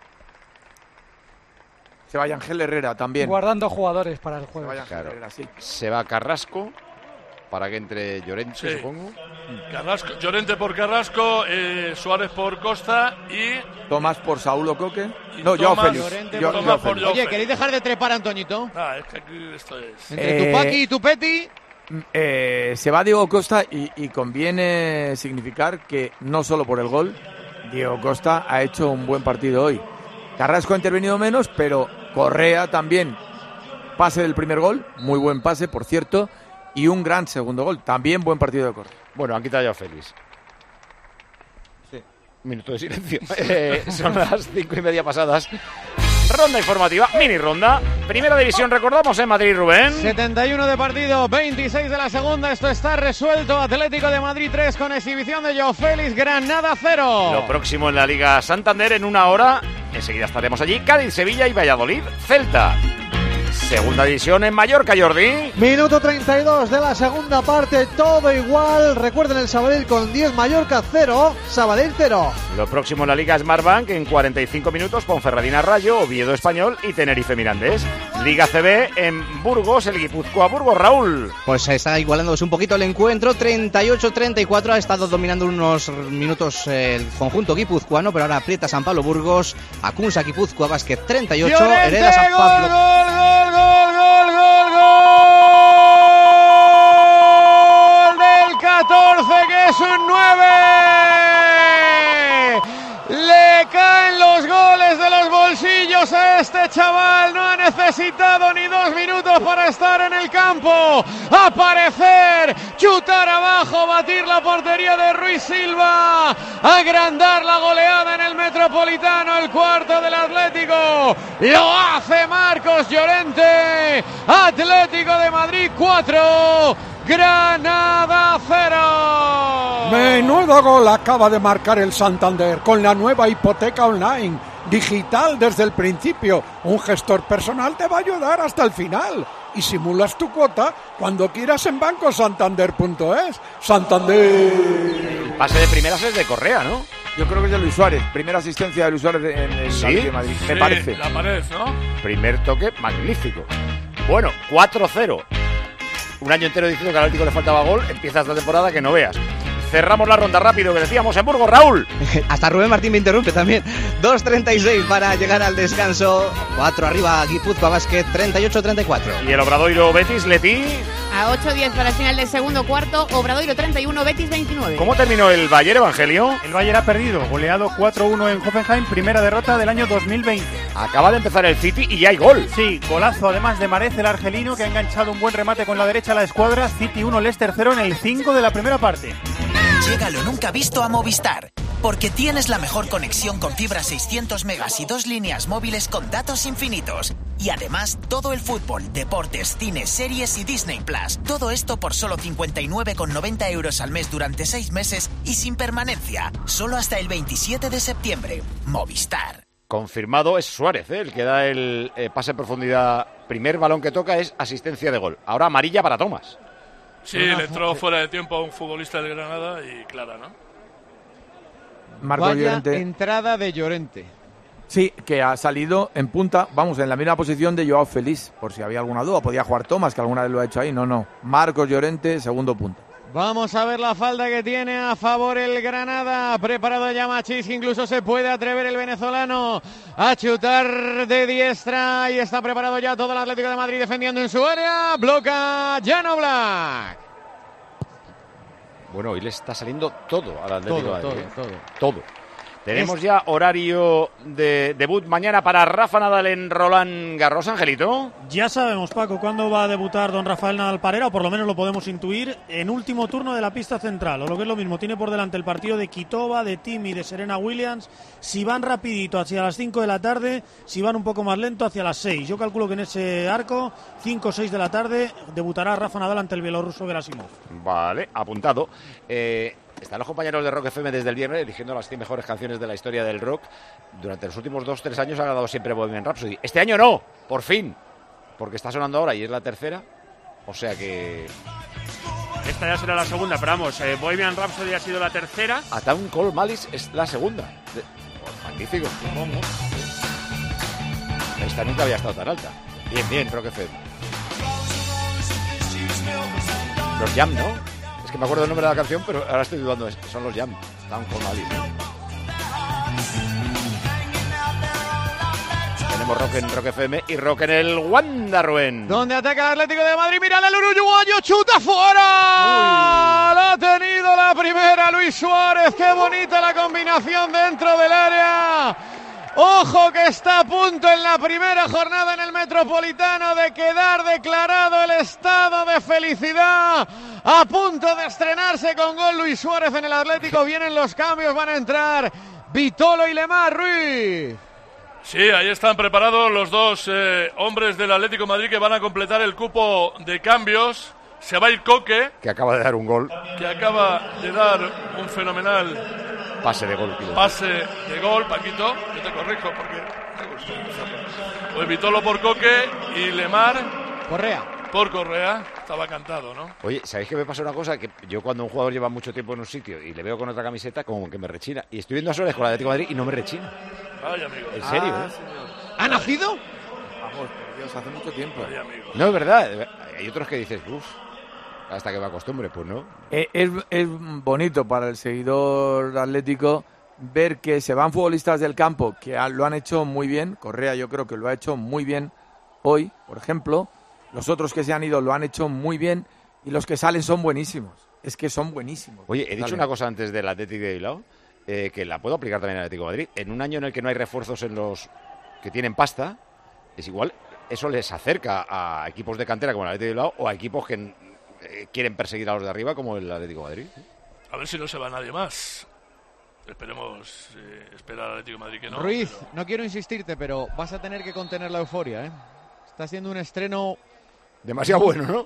Se va Ángel Herrera también. Guardando jugadores para el juego. Claro. Herrera, sí. Se va Carrasco para que entre Llorente, sí, supongo. Carrasco, Llorente por Carrasco, Suárez por Costa y... Tomás por Saúl Coque. No, yo Félix. Oye, ¿queréis dejar de trepar, Antoñito? Es que aquí esto es... Entre Tupaki y Tupetti... Se va Diego Costa y conviene significar que no solo por el gol, Diego Costa ha hecho un buen partido hoy. Carrasco ha intervenido menos, pero Correa también. Pase del primer gol, muy buen pase, por cierto, y un gran segundo gol, también buen partido de Correa. Bueno, han quitado ya a Félix. Sí. Minuto de silencio. Son las 5:30 pasadas. Ronda informativa, mini ronda. Primera división, recordamos, en Madrid, Rubén. 71 de partido, 26 de la segunda. Esto está resuelto. Atlético de Madrid 3 con exhibición de Joao Félix. Granada 0. Lo próximo en la Liga Santander en 1 hora. Enseguida estaremos allí. Cádiz, Sevilla y Valladolid, Celta. Segunda división en Mallorca, Jordi. Minuto 32 de la segunda parte, todo igual. Recuerden el Sabadell con 10, Mallorca 0, Sabadell 0. Lo próximo en la Liga Smartbank en 45 minutos, Ponferradina Rayo, Oviedo Español y Tenerife Mirandés. Liga CB en Burgos, el Guipúzcoa Burgos, Raúl. Pues está igualándose un poquito el encuentro, 38-34, ha estado dominando unos minutos el conjunto guipuzcoano, pero ahora aprieta San Pablo Burgos, Acunsa Guipúzcoa Basket 38, Llorente, hereda San Pablo. Gol del 14, que es un 9. Le caen los goles de los bolsillos a este chaval. No ha necesitado ni 2 minutos para estar en el campo, aparecer, chutar abajo, batir la portería de Ruiz Silva, agrandar la goleada en el Metropolitano, el cuarto del Atlético. Lo hace Marcos Llorente. Atlético de Madrid 4, Granada 0. Menudo gol acaba de marcar el Santander con la nueva hipoteca online, digital desde el principio. Un gestor personal te va a ayudar hasta el final y simulas tu cuota cuando quieras en bancosantander.es. Santander. El pase de primeras es de Correa, ¿no? Yo creo que es de Luis Suárez. Primera asistencia de Luis Suárez en el Atlético de Madrid. Me parece. La pared, ¿no? Primer toque magnífico. Bueno, 4-0. Un año entero diciendo que al Atlético le faltaba gol. Empieza esta temporada que no veas. Cerramos la ronda rápido que decíamos en Burgos, Raúl. Hasta Rubén Martín me interrumpe también. 2:36 para llegar al descanso. 4 arriba Guipúzcoa Basket, 38-34. Y el Obradoiro Betis, Leti. A 8:10 para el final del segundo cuarto. Obradoiro 31, Betis 29. ¿Cómo terminó el Bayern, Evangelio? El Bayern ha perdido, goleado 4-1 en Hoffenheim, primera derrota del año 2020. Acaba de empezar el City y ya hay gol. Sí, golazo además de Marez, el argelino, que ha enganchado un buen remate con la derecha a la escuadra. City 1, Leicester 0 en el 5 de la primera parte. Llega lo nunca visto a Movistar, porque tienes la mejor conexión con fibra 600 megas y 2 líneas móviles con datos infinitos. Y además, todo el fútbol, deportes, cine, series y Disney Plus. Todo esto por solo 59,90 euros al mes durante 6 meses y sin permanencia. Solo hasta el 27 de septiembre. Movistar. Confirmado, es Suárez, el que da el pase en profundidad. Primer balón que toca es asistencia de gol. Ahora amarilla para Tomás. Sí, le entró fuera de tiempo a un futbolista del Granada y clara, ¿no? Vaya Llorente. Entrada de Llorente. Sí, que ha salido en punta, vamos, en la misma posición de Joao Félix, por si había alguna duda. Podía jugar Tomás, que alguna vez lo ha hecho ahí. No. Marcos Llorente, segundo punta. Vamos a ver la falta que tiene a favor el Granada. Preparado ya Machís, que incluso se puede atrever el venezolano a chutar de diestra. Y está preparado ya todo el Atlético de Madrid defendiendo en su área. Bloca Jan Oblak. Bueno, hoy le está saliendo todo al Atlético de Madrid. Todo. Tenemos ya horario de debut mañana para Rafa Nadal en Roland Garros, Angelito. Ya sabemos, Paco, cuándo va a debutar don Rafael Nadal Parera, o por lo menos lo podemos intuir, en último turno de la pista central, o lo que es lo mismo, tiene por delante el partido de Kvitova, de Thiem y de Serena Williams. Si van rapidito hacia las 5 de la tarde, si van un poco más lento hacia las 6. Yo calculo que en ese arco, 5 o 6 de la tarde, debutará Rafa Nadal ante el bielorruso Gerasimov. Vale, apuntado. Están los compañeros de Rock FM desde el viernes eligiendo las 100 mejores canciones de la historia del rock. Durante los últimos 2-3 años ha ganado siempre Bohemian Rhapsody. Este año no, por fin, porque está sonando ahora y es la tercera. O sea que... Esta ya será la segunda, pero vamos, Bohemian Rhapsody ha sido la tercera. A Town Call Malice es la segunda. Magnífico. Esta nunca había estado tan alta. Bien, Rock FM. Los Jam, ¿no? Es que me acuerdo el nombre de la canción, pero ahora estoy dudando. Son los Jam. Town Call Malice. Tenemos rock en Rock FM y rock en el Wanda Ruén. Donde ataca el Atlético de Madrid. Mira el uruguayo, chuta fuera. La ha tenido la primera Luis Suárez. Qué bonita la combinación dentro del área. Ojo que está a punto en la primera jornada en el Metropolitano de quedar declarado el estado de felicidad. A punto de estrenarse con gol Luis Suárez en el Atlético. Vienen los cambios, van a entrar Vitolo y Lemar Ruiz. Sí, ahí están preparados los dos hombres del Atlético de Madrid que van a completar el cupo de cambios. Se va a ir Coque, que acaba de dar un gol. Que acaba de dar un fenomenal pase de gol. Paquito. Yo te corrijo porque me gustó. Pues Vitolo por Coque y Lemar por Correa. Estaba cantado, ¿no? Oye, ¿sabéis qué me pasa una cosa? Que yo cuando un jugador lleva mucho tiempo en un sitio y le veo con otra camiseta, como que me rechina. Y estoy viendo a Suárez con el Atlético de Madrid y no me rechina. Vaya amigo. ¿En serio? Señor. ¿Ha nacido? Vamos, por Dios, hace mucho tiempo. Vaya amigo. No, es verdad. Hay otros que dices, hasta que me acostumbre, pues no. Es bonito para el seguidor atlético ver que se van futbolistas del campo que lo han hecho muy bien. Correa yo creo que lo ha hecho muy bien hoy, por ejemplo. Los otros que se han ido lo han hecho muy bien y los que salen son buenísimos. Es que son buenísimos. Oye, he dicho una cosa antes del Atlético de Bilbao, que la puedo aplicar también al Atlético de Madrid. En un año en el que no hay refuerzos en los que tienen pasta, es igual, eso les acerca a equipos de cantera como el Atlético de Bilbao o a equipos que quieren perseguir a los de arriba como el Atlético de Madrid. A ver si no se va nadie más. Esperemos esperar al Atlético de Madrid que no. Ruiz, no quiero insistirte, pero vas a tener que contener la euforia, ¿eh? Está siendo un estreno... demasiado bueno, ¿no?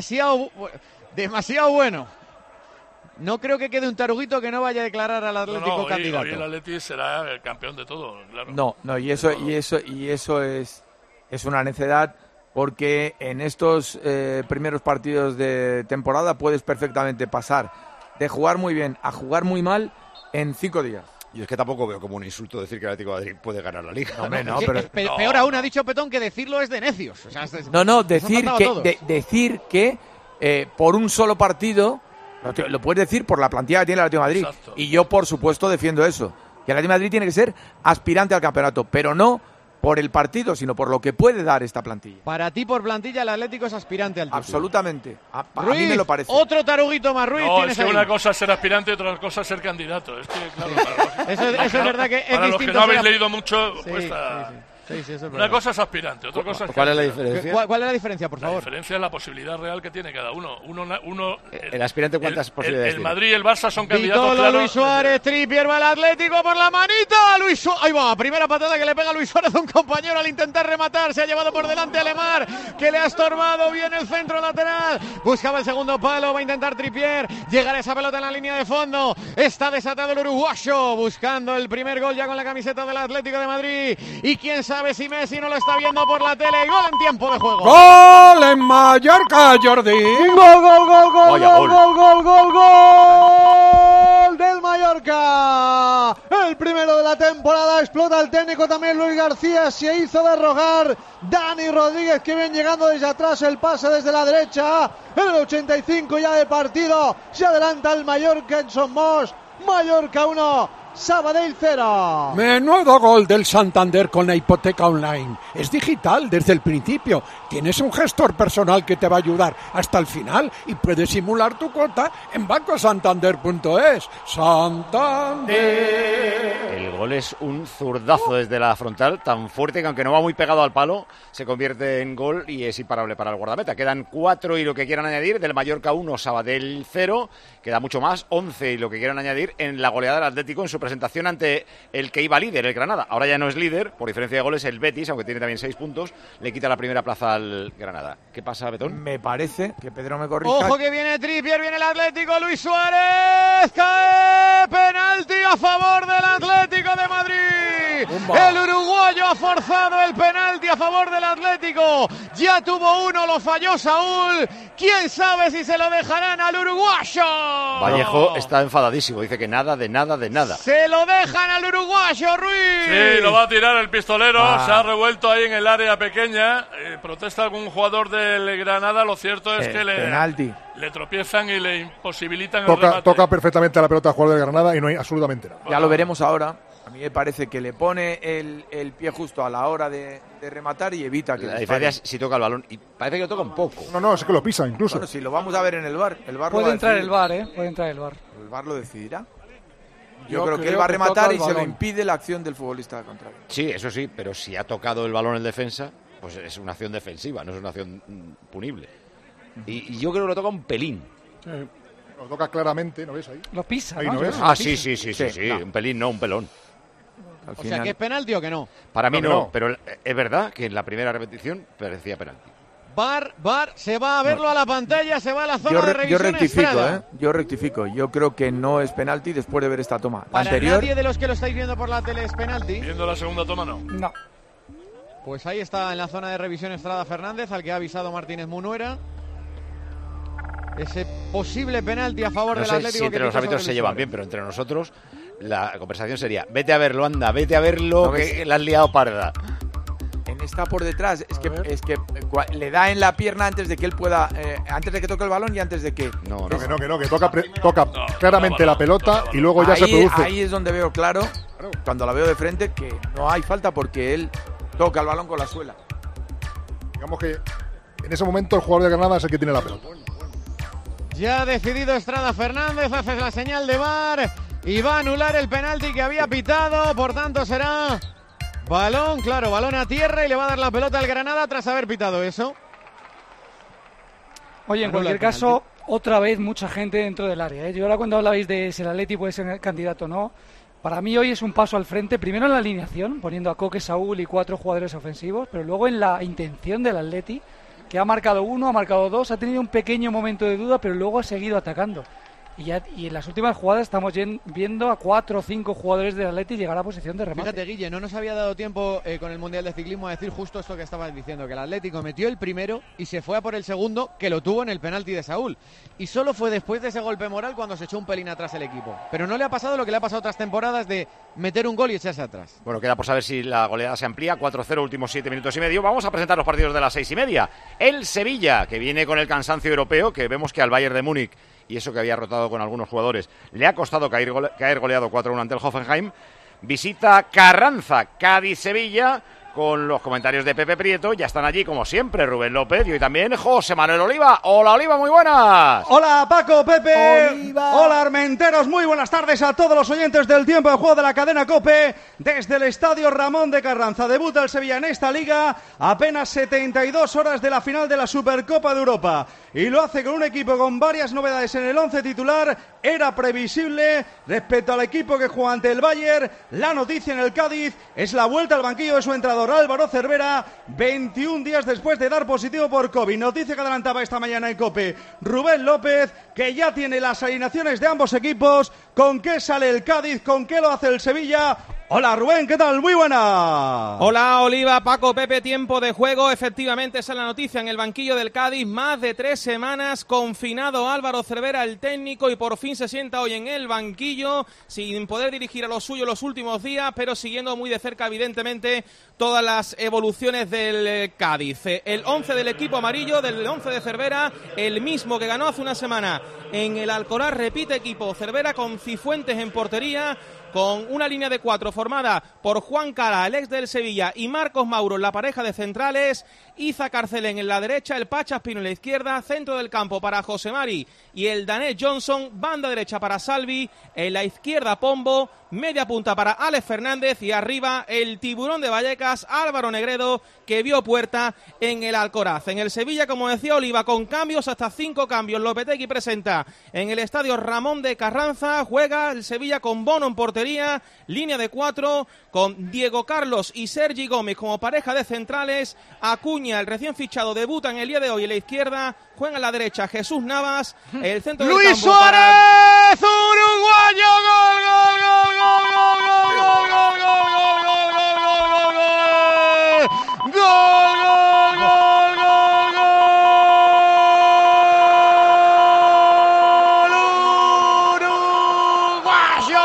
Demasiado bueno. No creo que quede un taruguito que no vaya a declarar al Atlético candidato. Hoy el Atlético será el campeón de todo, claro. No, y eso es una necedad, porque en estos primeros partidos de temporada puedes perfectamente pasar de jugar muy bien a jugar muy mal en 5 días. Y es que tampoco veo como un insulto decir que el Atlético de Madrid puede ganar la Liga. Pero peor aún, ha dicho Petón que decirlo es de necios. O sea, decir que por un solo partido, lo puedes decir por la plantilla que tiene el Atlético de Madrid. Exacto. Y yo, por supuesto, defiendo eso. Que el Atlético de Madrid tiene que ser aspirante al campeonato, pero no por el partido, sino por lo que puede dar esta plantilla. Para ti, por plantilla, el Atlético es aspirante al título. Absolutamente. A Ruiz, mí me lo parece. Otro taruguito más, Ruiz. No, es que una cosa es ser aspirante y otra cosa es ser candidato. Es que, claro, eso es verdad que es para distinto. Los que no habéis leído mucho, Sí, cuesta... Sí, eso es una verdad. cosa es aspirante, otra cosa es... ¿Cuál es la diferencia? ¿Cuál es la diferencia, por favor? La diferencia es la posibilidad real que tiene cada uno. ¿El aspirante cuántas posibilidades el tiene? Madrid y el Barça son candidatos Vitolo, claros. Luis Suárez, Trippier va al Atlético por la manita. Luis Suárez. Ahí va, primera patada que le pega Luis Suárez a un compañero al intentar rematar. Se ha llevado por delante a Lemar, que le ha estorbado bien el centro lateral. Buscaba el segundo palo, va a intentar Trippier. Llegará esa pelota en la línea de fondo. Está desatado el uruguayo, buscando el primer gol ya con la camiseta del Atlético de Madrid. Y quién sabe si Messi no lo está viendo por la tele. Gol en tiempo de juego. ¡Gol en Mallorca, Jordi! ¡Gol, gol, gol, gol, Vaya gol, gol. gol, gol, gol, gol del Mallorca. El primero de la temporada, explota el técnico también Luis García, se hizo de rogar. Dani Rodríguez que viene llegando desde atrás, el pase desde la derecha. En el 85 ya de partido, se adelanta el Mallorca en Somos. Mallorca 1, Sabadell 0. Menudo gol del Santander con la hipoteca online. Es digital desde el principio. Tienes un gestor personal que te va a ayudar hasta el final y puedes simular tu cuota en bancosantander.es. Santander. El gol es un zurdazo desde la frontal, tan fuerte que aunque no va muy pegado al palo, se convierte en gol y es imparable para el guardameta. Quedan 4 y lo que quieran añadir, del Mallorca 1, Sabadell 0. Queda mucho más, 11 y lo que quieran añadir en la goleada del Atlético en su presentación ante el que iba líder, el Granada. Ahora ya no es líder, por diferencia de goles el Betis, aunque tiene también 6 puntos, le quita la primera plaza al Granada. ¿Qué pasa, Betón? Me parece que Pedro me corrija. Ojo que viene Trippier, viene el Atlético, Luis Suárez, cae, penalti a favor del Atlético de Madrid. El uruguayo ha forzado el penalti a favor del Atlético. Ya tuvo uno, lo falló Saúl. ¿Quién sabe si se lo dejarán al uruguayo? Vallejo está enfadadísimo, dice que nada, de nada, de nada. Se lo dejan al uruguayo, Ruiz. Sí, lo va a tirar el pistolero, se ha revuelto ahí en el área pequeña. Protesta algún jugador del Granada, lo cierto es que le tropiezan y le imposibilitan el remate. Toca perfectamente a la pelota al jugador del Granada y no hay absolutamente nada. Ya lo veremos ahora. A mí me parece que le pone el pie justo a la hora de rematar y evita que... La diferencia es si toca el balón, y parece que lo toca un poco. No, es que lo pisa incluso. Bueno, si lo vamos a ver en el VAR. Puede entrar el VAR, puede entrar el VAR. El VAR lo decidirá. Yo creo que él va a rematar y se lo impide la acción del futbolista contrario. Sí, eso sí, pero si ha tocado el balón en defensa, pues es una acción defensiva, no es una acción punible. Y yo creo que lo toca un pelín. Lo toca claramente, ¿no ves ahí? Lo pisa, ahí ¿no? ¿no ves? Ah, sí, no. Un pelín, no, un pelón. O sea, ¿que es penalti o que no? Para mí no, pero es verdad que en la primera repetición parecía penalti. VAR, se va a verlo a la pantalla, se va a la zona de revisión. Yo rectifico. Yo creo que no es penalti después de ver esta toma. Para nadie de los que lo estáis viendo por la tele es penalti. Viendo la segunda toma, no. No. Pues ahí está en la zona de revisión Estrada Fernández, al que ha avisado Martínez Munuera. Ese posible penalti a favor del Atlético. Si entre los árbitros se llevan bien, pero entre nosotros la conversación sería: vete a verlo, anda, vete a verlo, que la has liado parda. Está por detrás, es que le da en la pierna antes de que él pueda, antes de que toque el balón y antes de que... Que toca claramente la pelota y luego ya se produce. Ahí es donde veo claro, cuando la veo de frente, que no hay falta porque él toca el balón con la suela. Digamos que en ese momento el jugador de Granada es el que tiene la pelota. Ya ha decidido Estrada Fernández, hace la señal de VAR y va a anular el penalti que había pitado, por tanto será... balón a tierra y le va a dar la pelota al Granada tras haber pitado eso. Oye, en cualquier caso, otra vez mucha gente dentro del área. Yo ahora cuando hablabais de si el Atleti puede ser candidato o no, para mí hoy es un paso al frente, primero en la alineación, poniendo a Coque, Saúl y 4 jugadores ofensivos, pero luego en la intención del Atleti, que ha marcado 1, ha marcado 2, ha tenido un pequeño momento de duda, pero luego ha seguido atacando. Y en las últimas jugadas estamos viendo a 4 o 5 jugadores del Atleti llegar a posición de remate. Fíjate, Guille, no nos había dado tiempo con el Mundial de Ciclismo a decir justo esto que estabas diciendo, que el Atlético metió el primero y se fue a por el segundo, que lo tuvo en el penalti de Saúl. Y solo fue después de ese golpe moral cuando se echó un pelín atrás el equipo. Pero no le ha pasado lo que le ha pasado otras temporadas de meter un gol y echarse atrás. Bueno, queda por saber si la goleada se amplía. 4-0, últimos 7 minutos y medio. Vamos a presentar los partidos de las 6:30. El Sevilla, que viene con el cansancio europeo, que vemos que al Bayern de Múnich, y eso que había rotado con algunos jugadores, le ha costado caer goleado 4-1 ante el Hoffenheim. Visita Carranza, Cádiz-Sevilla, con los comentarios de Pepe Prieto. Ya están allí, como siempre, Rubén López y hoy también José Manuel Oliva. Hola, Oliva, muy buenas. Hola, Paco, Pepe. Oliva. Hola, Armenteros. Muy buenas tardes a todos los oyentes del Tiempo de Juego de la cadena COPE. Desde el Estadio Ramón de Carranza debuta el Sevilla en esta liga, apenas 72 horas de la final de la Supercopa de Europa. Y lo hace con un equipo con varias novedades en el 11 titular. Era previsible respecto al equipo que juega ante el Bayern. La noticia en el Cádiz es la vuelta al banquillo de su entrenador Álvaro Cervera, 21 días después de dar positivo por COVID. Noticia que adelantaba esta mañana en COPE Rubén López, que ya tiene las alineaciones de ambos equipos. ¿Con qué sale el Cádiz? ¿Con qué lo hace el Sevilla? Hola Rubén, ¿qué tal? Muy buena. Hola Oliva, Paco, Pepe, tiempo de juego. Efectivamente, esa es la noticia en el banquillo del Cádiz. Más de 3 semanas confinado Álvaro Cervera, el técnico, y por fin se sienta hoy en el banquillo sin poder dirigir a los suyos los últimos días, pero siguiendo muy de cerca, evidentemente, todas las evoluciones del Cádiz. El 11 del equipo amarillo, del 11 de Cervera, el mismo que ganó hace una semana en el Alcoraz, repite equipo. Cervera con Cifuentes en portería, con una línea de 4 formada por Juan Cala, el ex del Sevilla, y Marcos Mauro en la pareja de centrales, Iza Carcelén en la derecha, el Pachaspino en la izquierda, centro del campo para José Mari y el danés Johnson, banda derecha para Salvi, en la izquierda Pombo, media punta para Alex Fernández y arriba el tiburón de Vallecas, Álvaro Negredo, que vio puerta en el Alcoraz. En el Sevilla, como decía Oliva, con cambios, hasta 5 cambios. Lopetegui presenta en el estadio Ramón de Carranza, juega el Sevilla con Bono en portería, línea de 4, con Diego Carlos y Sergi Gómez como pareja de centrales, Acuña, el recién fichado, debuta en el día de hoy en la izquierda, juega en la derecha Jesús Navas, el centro del Luis campo Suárez, uruguayo, gol, gol, gol, gol, gol, gol, gol, gol, gol, gol, gol, gol, gol, gol, uruguayo.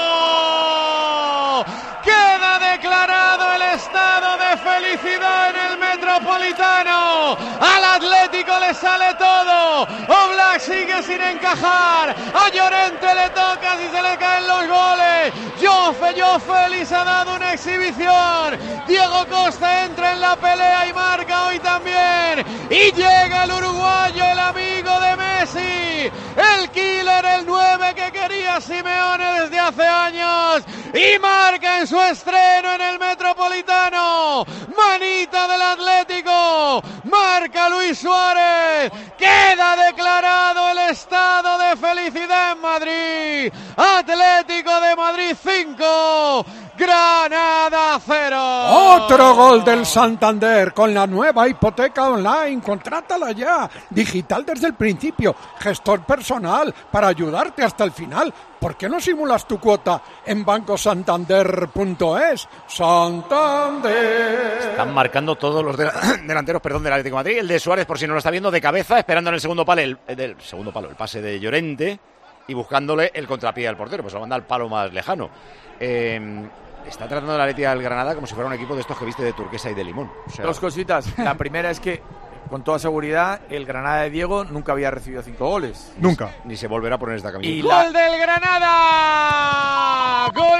Queda declarado el estado de felicidad en el Metropolitano. Al Atlético le sale todo. Oblak sigue sin encajar. A Llorente le toca si se le caen los goles. Joao Félix ha dado una exhibición. Diego Costa entra en la pelea y marca hoy también. Y llega el uruguayo, el amigo de Messi, el killer, el 9 que quería Simeone desde hace años. Y marca en su estreno en el Metropolitano. Manita del Atlético. Marca Luis Suárez. Queda declarado el estado de felicidad en Madrid. Atlético de Madrid 5, Granada 0. Otro gol del Santander con la nueva hipoteca online. Contrátala ya. Digital desde el principio. Gestor personal para ayudarte hasta el final. ¿Por qué no simulas tu cuota en bancosantander.es? Santander. Están marcando todos los delanteros, del Atlético de Madrid. El de Suárez, por si no lo está viendo, de cabeza, esperando en el segundo palo, el pase de Llorente y buscándole el contrapié al portero, pues lo manda al palo más lejano. Está tratando el Atleti al Granada como si fuera un equipo de estos que viste de turquesa y de limón. O sea, 2 cositas. La primera es que, con toda seguridad, el Granada de Diego nunca había recibido 5 goles. Nunca. Ni se volverá a poner esta camiseta. ¡Gol del Granada! ¡Gol!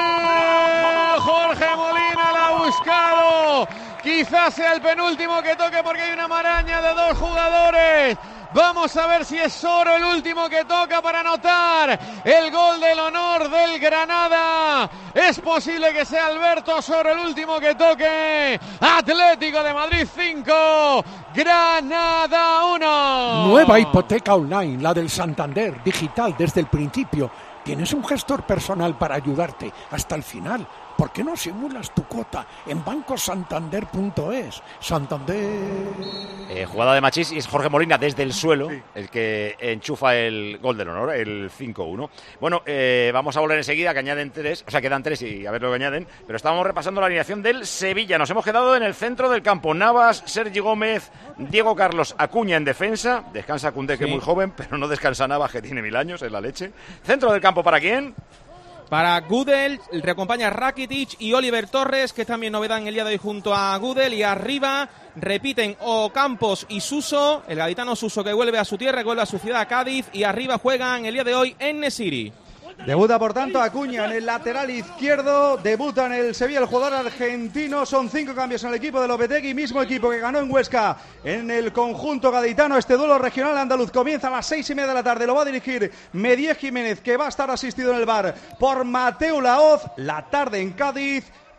Jorge Molina la ha buscado. Quizás sea el penúltimo que toque porque hay una maraña de 2 jugadores. Vamos a ver si es Soro el último que toca para anotar el gol del honor del Granada. Es posible que sea Alberto Soro el último que toque. Atlético de Madrid 5, Granada 1. Nueva hipoteca online, la del Santander, digital desde el principio. Tienes un gestor personal para ayudarte hasta el final. ¿Por qué no simulas tu cuota en bancosantander.es? Santander. Jugada de Machís y es Jorge Molina desde el suelo el que enchufa el gol del honor, el 5-1. Bueno, vamos a volver enseguida, que añaden 3, o sea, quedan 3 y a ver lo que añaden, pero estábamos repasando la alineación del Sevilla. Nos hemos quedado en el centro del campo. Navas, Sergi Gómez, Diego Carlos, Acuña en defensa. Descansa Koundé, que es muy joven, pero no descansa Navas, que tiene 1000 años, es la leche. Centro del campo, ¿para quién? Para Gudel, le acompaña Rakitic y Oliver Torres, que también novedad en el día de hoy junto a Gudel. Y arriba repiten Ocampos y Suso, el gaditano Suso, que vuelve a su tierra, que vuelve a su ciudad, Cádiz. Y arriba juegan el día de hoy En-Nesyri. Debuta, por tanto, Acuña en el lateral izquierdo. Debuta en el Sevilla el jugador argentino. Son 5 cambios en el equipo de Lopetegui, mismo equipo que ganó en Huesca en el conjunto gaditano. Este duelo regional andaluz comienza a las 6:30 de la tarde. Lo va a dirigir Medier Jiménez, que va a estar asistido en el bar por Mateo Laoz. La tarde en Cádiz,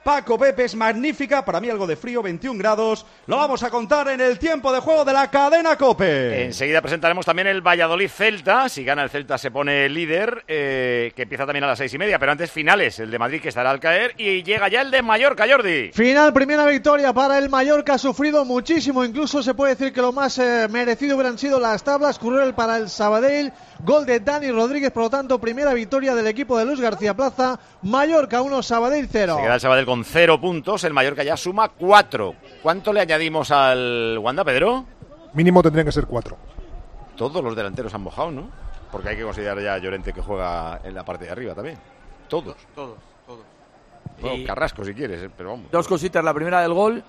Paco Pepe, es magnífica, para mí algo de frío, 21 grados, lo vamos a contar en el tiempo de juego de la cadena COPE. Enseguida presentaremos también el Valladolid-Celta, si gana el Celta se pone líder, que empieza también a las 6:30, pero antes finales, el de Madrid que estará al caer, y llega ya el de Mallorca, Jordi. Final, primera victoria para el Mallorca, ha sufrido muchísimo, incluso se puede decir que lo más merecido hubieran sido las tablas, cruel para el Sabadell, gol de Dani Rodríguez, por lo tanto primera victoria del equipo de Luis García Plaza, Mallorca 1, Sabadell 0. Se queda el Sabadell con 0 puntos, el Mallorca ya suma 4. ¿Cuánto le añadimos al Wanda, Pedro? Mínimo tendrían que ser 4. Todos los delanteros han mojado, ¿no? Porque hay que considerar ya a Llorente que juega en la parte de arriba también. Todos. Bueno, Carrasco si quieres, pero vamos. Dos cositas, la primera del gol,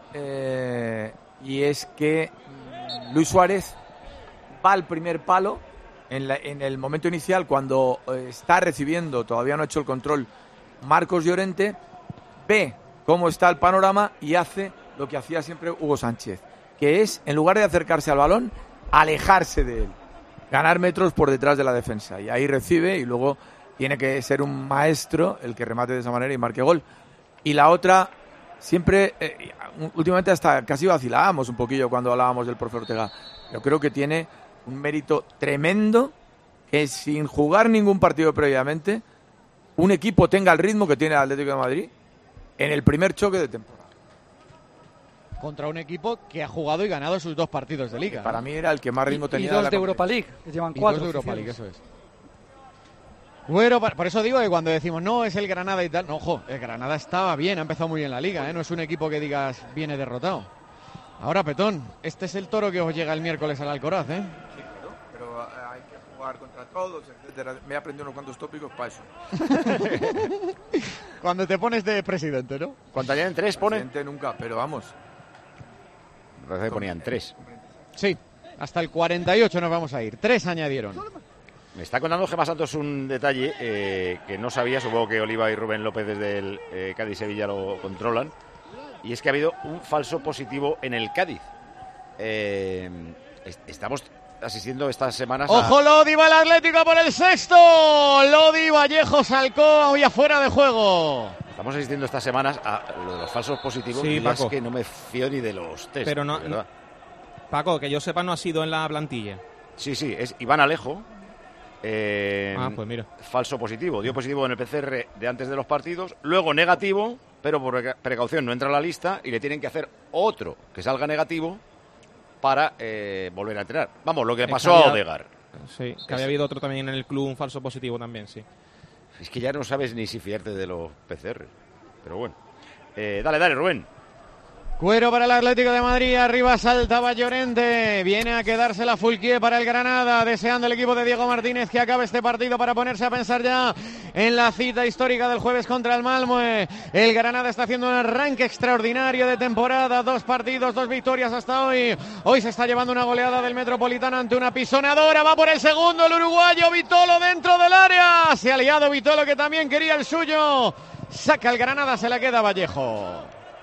y es que Luis Suárez va al primer palo en el momento inicial, cuando está recibiendo, todavía no ha hecho el control, Marcos Llorente, ve cómo está el panorama y hace lo que hacía siempre Hugo Sánchez, que es, en lugar de acercarse al balón, alejarse de él, ganar metros por detrás de la defensa, y ahí recibe, y luego tiene que ser un maestro el que remate de esa manera y marque gol. Y la otra, siempre, últimamente hasta casi vacilábamos un poquillo cuando hablábamos del profe Ortega. Yo creo que tiene un mérito tremendo que sin jugar ningún partido previamente, un equipo tenga el ritmo que tiene el Atlético de Madrid en el primer choque de temporada. Contra un equipo que ha jugado y ganado sus 2 partidos de Liga. Para mí era el que más ritmo tenía. Y 2 de Europa League, que llevan 4. 2 de Europa League, eso es. Bueno, por eso digo que cuando decimos no, es el Granada y tal, no, ojo, el Granada estaba bien, ha empezado muy bien la Liga, no es un equipo que digas viene derrotado. Ahora, Petón, este es el toro que os llega el miércoles al Alcoraz, ¿eh? Sí, pero hay que jugar contra todos, etcétera. Me he aprendido unos cuantos tópicos para eso. Cuando te pones de presidente, ¿no? Cuando añaden 3 pone. Presidente nunca, pero vamos. Me parece que ponían 3. Sí, hasta el 48 nos vamos a ir. 3 añadieron. Me está contando Gemma Santos un detalle que no sabía, supongo que Oliva y Rubén López desde el Cádiz-Sevilla lo controlan, y es que ha habido un falso positivo en el Cádiz. Estamos asistiendo estas semanas ¡Ojo, Lodi va el Atlético por el sexto! Lodi, Vallejo, Salcó, ya fuera de juego. Estamos asistiendo estas semanas a lo de los falsos positivos, sí, y Paco, es que no me fío ni de los test. Pero no, Paco, que yo sepa, no ha sido en la plantilla. Sí, es Iván Alejo. Pues mira. Falso positivo, dio positivo en el PCR de antes de los partidos, luego negativo, pero por precaución no entra a la lista y le tienen que hacer otro que salga negativo para volver a entrenar. Vamos, lo que pasó a Odegaard. Sí, que había habido otro también en el club, un falso positivo también, sí. Es que ya no sabes ni si fiarte de los PCR, pero bueno. Dale, Rubén. Cuero para el Atlético de Madrid, arriba saltaba Llorente, viene a quedarse la Fulquier para el Granada, deseando el equipo de Diego Martínez que acabe este partido para ponerse a pensar ya en la cita histórica del jueves contra el Malmö. El Granada está haciendo un arranque extraordinario de temporada, 2 partidos, 2 victorias hasta hoy. Hoy se está llevando una goleada del Metropolitano ante una pisonadora, va por el segundo el uruguayo Vitolo dentro del área, se ha liado Vitolo que también quería el suyo, saca el Granada, se la queda Vallejo.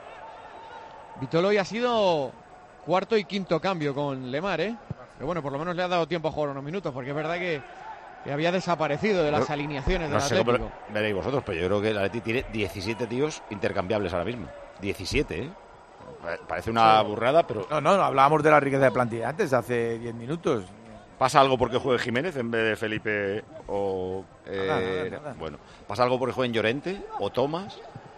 Vitolo hoy ha sido cuarto y quinto cambio con Lemar, pero bueno, por lo menos le ha dado tiempo a jugar unos minutos, porque es verdad que había desaparecido de las alineaciones del Atlético. Veréis vosotros, pero yo creo que el Atleti tiene 17 tíos intercambiables ahora mismo. 17, Parece una burrada, pero... No, hablábamos de la riqueza de plantilla antes, hace 10 minutos. ¿Pasa algo porque juegue Jiménez en vez de Felipe o...? Nada. Bueno, ¿pasa algo porque jueguen Llorente o Tomás?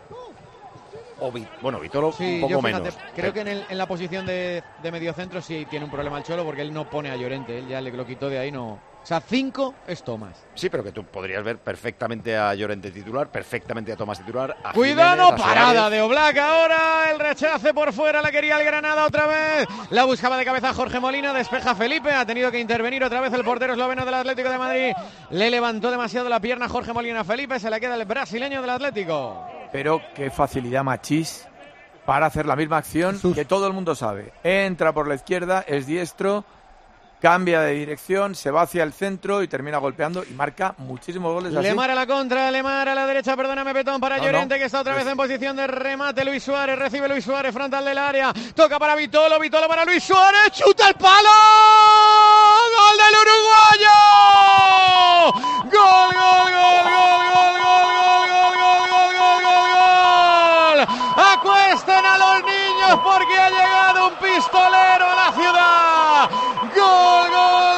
O Vitolo sí, un poco fíjate, menos. Creo que en la posición de mediocentro sí tiene un problema el Cholo, porque él no pone a Llorente, él ya le lo quitó de ahí, no. O sea, 5 es Tomás. Sí, pero que tú podrías ver perfectamente a Llorente titular, perfectamente a Tomás titular. A ¡Cuidado! Jiménez, Parada de Oblak ahora, el rechace por fuera, la quería el Granada otra vez. La buscaba de cabeza Jorge Molina, despeja Felipe, ha tenido que intervenir otra vez el portero esloveno del Atlético de Madrid. Le levantó demasiado la pierna Jorge Molina a Felipe, se la queda el brasileño del Atlético. Pero qué facilidad Machís para hacer la misma acción que todo el mundo sabe. Entra por la izquierda, es diestro, cambia de dirección, se va hacia el centro y termina golpeando y marca muchísimos goles así. Lemar a la contra, Lemar a la derecha, perdóname, Petón para Llorente, que está otra vez en posición de remate. Luis Suárez, recibe Luis Suárez, frontal del área, toca para Vitolo para Luis Suárez, chuta el palo, gol del uruguayo, gol, Pistolero a la ciudad. ¡Gol, gol,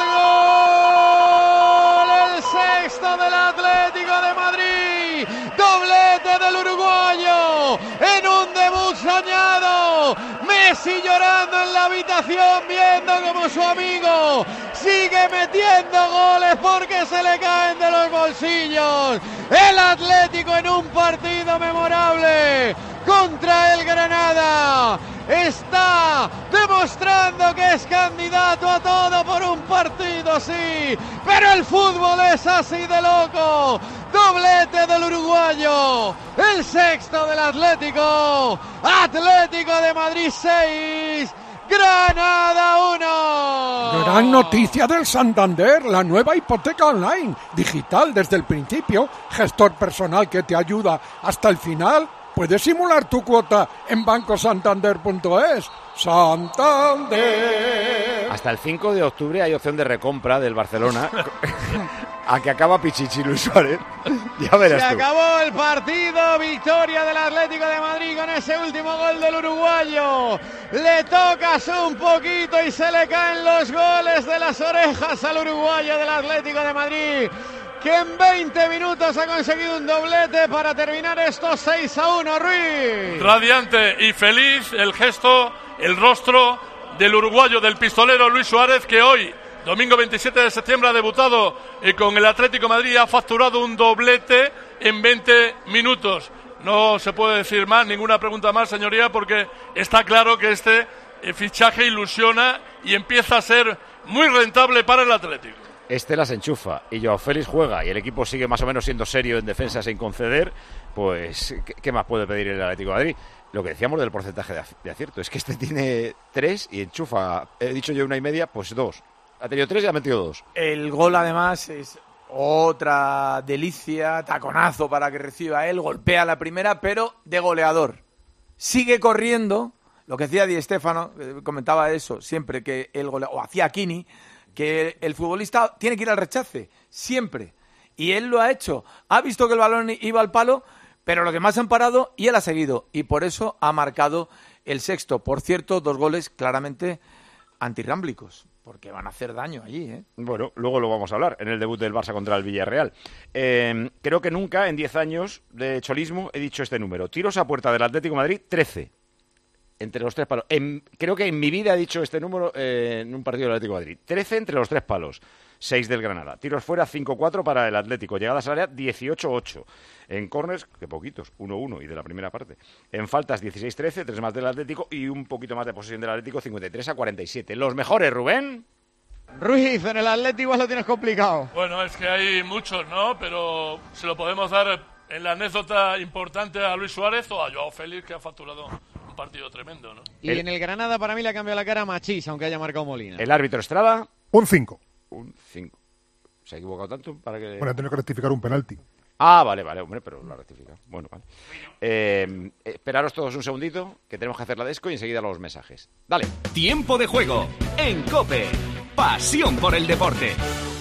gol! El sexto del Atlético de Madrid. Doblete del uruguayo en un debut soñado. Messi llorando en la habitación viendo como su amigo sigue metiendo goles porque se le caen de los bolsillos. El Atlético en un partido memorable contra el Granada está demostrando que es candidato a todo por un partido, sí, pero el fútbol es así de loco. Doblete del uruguayo, el sexto del Atlético. Atlético de Madrid 6, Granada 1. Gran noticia del Santander, la nueva hipoteca online, digital desde el principio, gestor personal que te ayuda hasta el final. Puedes simular tu cuota en bancosantander.es. Santander. Hasta el 5 de octubre hay opción de recompra del Barcelona. A que acaba Pichichi, Luis Suárez. Ya verás Se tú. acabó el partido, victoria del Atlético de Madrid con ese último gol del uruguayo. Le tocas un poquito y se le caen los goles de las orejas al uruguayo del Atlético de Madrid, que en 20 minutos ha conseguido un doblete para terminar esto 6-1, Ruiz. Radiante y feliz el gesto, el rostro del uruguayo, del pistolero Luis Suárez, que hoy, domingo 27 de septiembre, ha debutado con el Atlético de Madrid, ha facturado un doblete en 20 minutos. No se puede decir más, ninguna pregunta más, señoría, porque está claro que este fichaje ilusiona y empieza a ser muy rentable para el Atlético. Este las enchufa y Joao Félix juega y el equipo sigue más o menos siendo serio en defensa sin conceder, pues ¿qué más puede pedir el Atlético de Madrid? Lo que decíamos del porcentaje de acierto, es que este tiene 3 y enchufa, he dicho yo 1,5, pues 2. Ha tenido 3 y ha metido 2. El gol además es otra delicia, taconazo para que reciba él, golpea la primera, pero de goleador. Sigue corriendo, lo que decía Di Stéfano, comentaba eso siempre, que el goleador, o hacía Kini, que el futbolista tiene que ir al rechace, siempre. Y él lo ha hecho. Ha visto que el balón iba al palo, pero lo que más han parado, y él ha seguido. Y por eso ha marcado el sexto. Por cierto, 2 goles claramente antirrámblicos, porque van a hacer daño allí, ¿eh? Bueno, luego lo vamos a hablar, en el debut del Barça contra el Villarreal. Creo que nunca, en 10 años de cholismo, he dicho este número. Tiros a puerta del Atlético de Madrid, 13. Entre los 3 palos. Creo que en mi vida he dicho este número en un partido del Atlético de Madrid. 13 entre los 3 palos. 6 del Granada. Tiros fuera, 5-4 para el Atlético. Llegadas al área, 18-8. En córners, que poquitos, 1-1 y de la primera parte. En faltas, 16-13, 3 más del Atlético y un poquito más de posesión del Atlético, 53-47. Los mejores, Rubén. Ruiz, en el Atlético igual lo tienes complicado. Bueno, es que hay muchos, ¿no? Pero se lo podemos dar en la anécdota importante a Luis Suárez o a Joao Félix, que ha facturado un partido tremendo, ¿no? Y en el Granada para mí le ha cambiado la cara a Machís, aunque haya marcado Molina. El árbitro Estrada. Un 5. Un 5. ¿Se ha equivocado tanto? Para que... Bueno, ha tenido que rectificar un penalti. Ah, vale, hombre, pero lo ha rectificado. Bueno, vale. Esperaros todos un segundito, que tenemos que hacer la desco y enseguida los mensajes. Dale. Tiempo de juego en COPE. Pasión por el deporte.